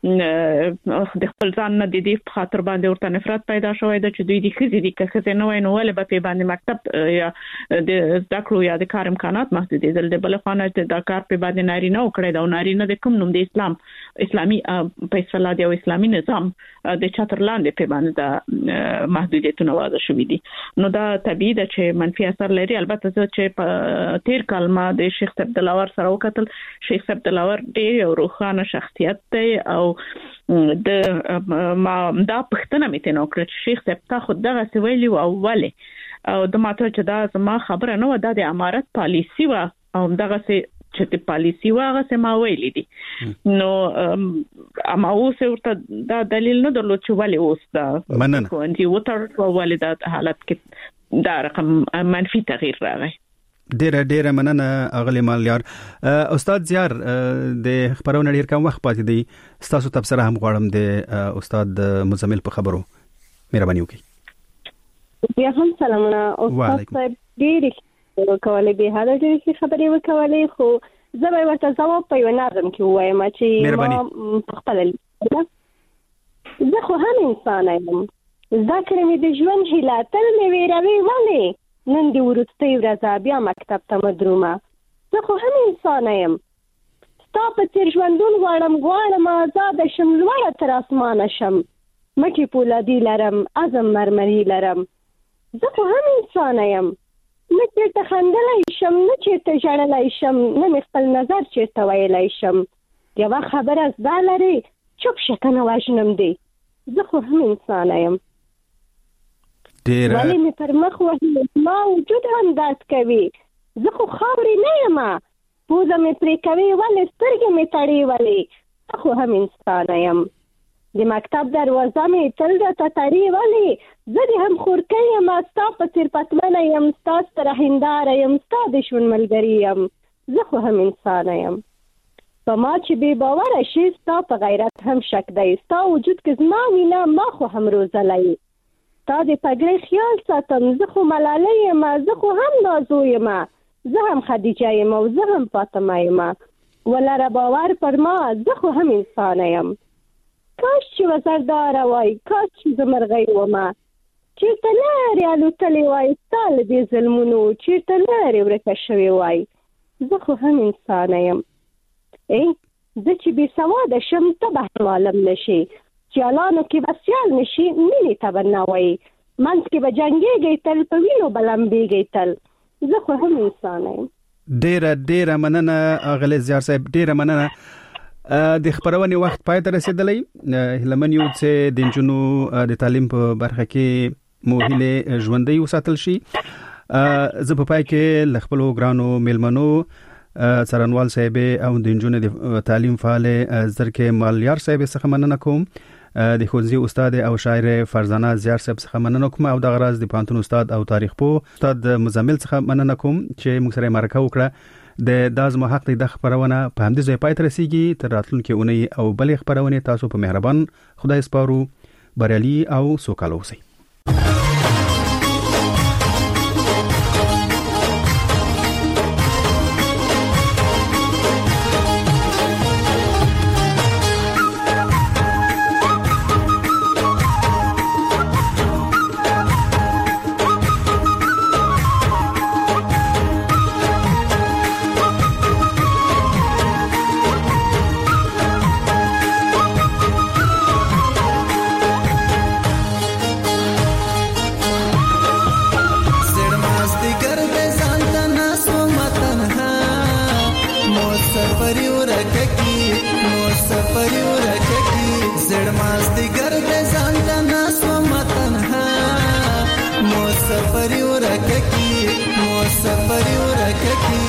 د خپل ځان نه د دې خاطر باندې ورته نفرت پیدا شوې ده چې دوی د خزي دي که خزي نه وای نو ولې به په باندې مکتب یا د ذکر یا د کار امکانات محدود دي د بل خانه د کار په باندې نارینه وکړي دا نارینه د کوم نوم د اسلامي په اصطلاح دی او اسلامي نظام د چترلاندې په باندې د محدودیتونه واضح شوې دي نو دا طبيعي ده چې منفي اثر لري البته چې تیر کلمه د شیخ عبدالله سره وکتل شیخ عبدالله ډېر یو روښانه شخصیت دی او د ما دا پښتنه مې ته نو کړ چې شیخ صاحب خو دغه سویلی او اوله او د ماته چې دا زما خبره نه و دا د امارت پالیسی و او دغه چې د پالیسی واغه سم ویلې دي نو اما اوس ورته دا دلیل نه درلود چې ولې اوس دا کوندي وتر ولې دا حالت کې دا رقم منفي تغییر راغی ډیره مننه اغلی مالیار استاد زیار د خبرونه ډیر کم وخت پاتې دی تاسو تبصره هم غواړم د استاد مزمل په خبرو مهرباني وکړئ بیا هم سلامونه استاد صاحب ډیر وکولې به هدا ډېر خبرې وکولې خو زه به ورته ځواب په یو نظم کې وایم چې ما خپل زه خو هم انسان یم ذکر مې د ژوند هیله تل مې ویروي ولې نن دی ورسته ورځ بیا مکتب ته مدرومه زه خو هم انسان یم ستا په تیر ژوندون غواړم آزاد شم لوړه تر اسمانه شم مټې پولادي لرم عزم مرمري لرم زه خو هم انسان یم نه چېرته خندلی شم نه چېرته ژړلی شم نه مې خپل نظر چېرته ویلی شم یوه خبره زده لرې چوپ شه که نه وژنم دی زه خو هم انسانه یم ولې مې پر مخ وهي ما وجود هم درد کوي زه خو خاورې نه یم پوزه مې پرې کوي ولې سترګې مې تړې ولې زه خو هم انسانه یم د مکتب دروازه مې تل راته تړې ولې زه د هم خورکۍ یم ستا په څېر پتمنه یم ستا ستره هنداره یم ستا د ژوند ملګري یم زه خو هم انسانه یم په ما چې بې باوره شي ستا په غیرت هم شک دی ستا وجود کې زما وینه ما خو هم روزلی ستا د پګړۍ خیال ساتم زه خو ملالۍ یم زه خو هم نازو یم زه هم خدیجه یم او زه هم فاطمه یم ولره باور پر ما زه خو هم انسانه یم کاش چې وزرداره وای کاش چې زه مرغۍ ومه چېرته لرې الوتلې وای ستا له دې ظلمونو چېرته لرې ورکه شوې وای زه خو هم انسانه یم زه چې بې سواده شم ته به هم عالم نشي سیالانو کې به سیال نشي مینې ته به نه وایي منځ کې به جنګېږئ تل په وینو به لمبېږئ تل زه خو هم انسانه یم ډیره مننه اغلی زیار صاحب ډیره مننه د خبرونې وخت پای ته رسیدلی هیلمن یو چې د نجونو د تعلیم په برخه کې مو هیله ژوندۍ وساتل شي زه په پای کې ل خپل ګرانو میلمنو څارنوال صاحب او د نجونو د تعلیم فعال زرکه مالیار صاحب څخه مننه کوم د ښوونځي استاد او شاعر فرزانه زیار صاحب څخه مننه کوم او د غراز د پانتون استاد او تاریخ پوه استاد مزمل څخه مننه کوم چې موږ سره مرکه وکړه د داز محق د خبرونه په همدې ځای پای ته رسیږي تر راتلونکي اونۍ او بلې خبرونه تاسو په مهربان خدای سپارو بریالي او سوکاله اوسئ مازدیګر د ځان له ناس و متنها مو سفر ورکه کی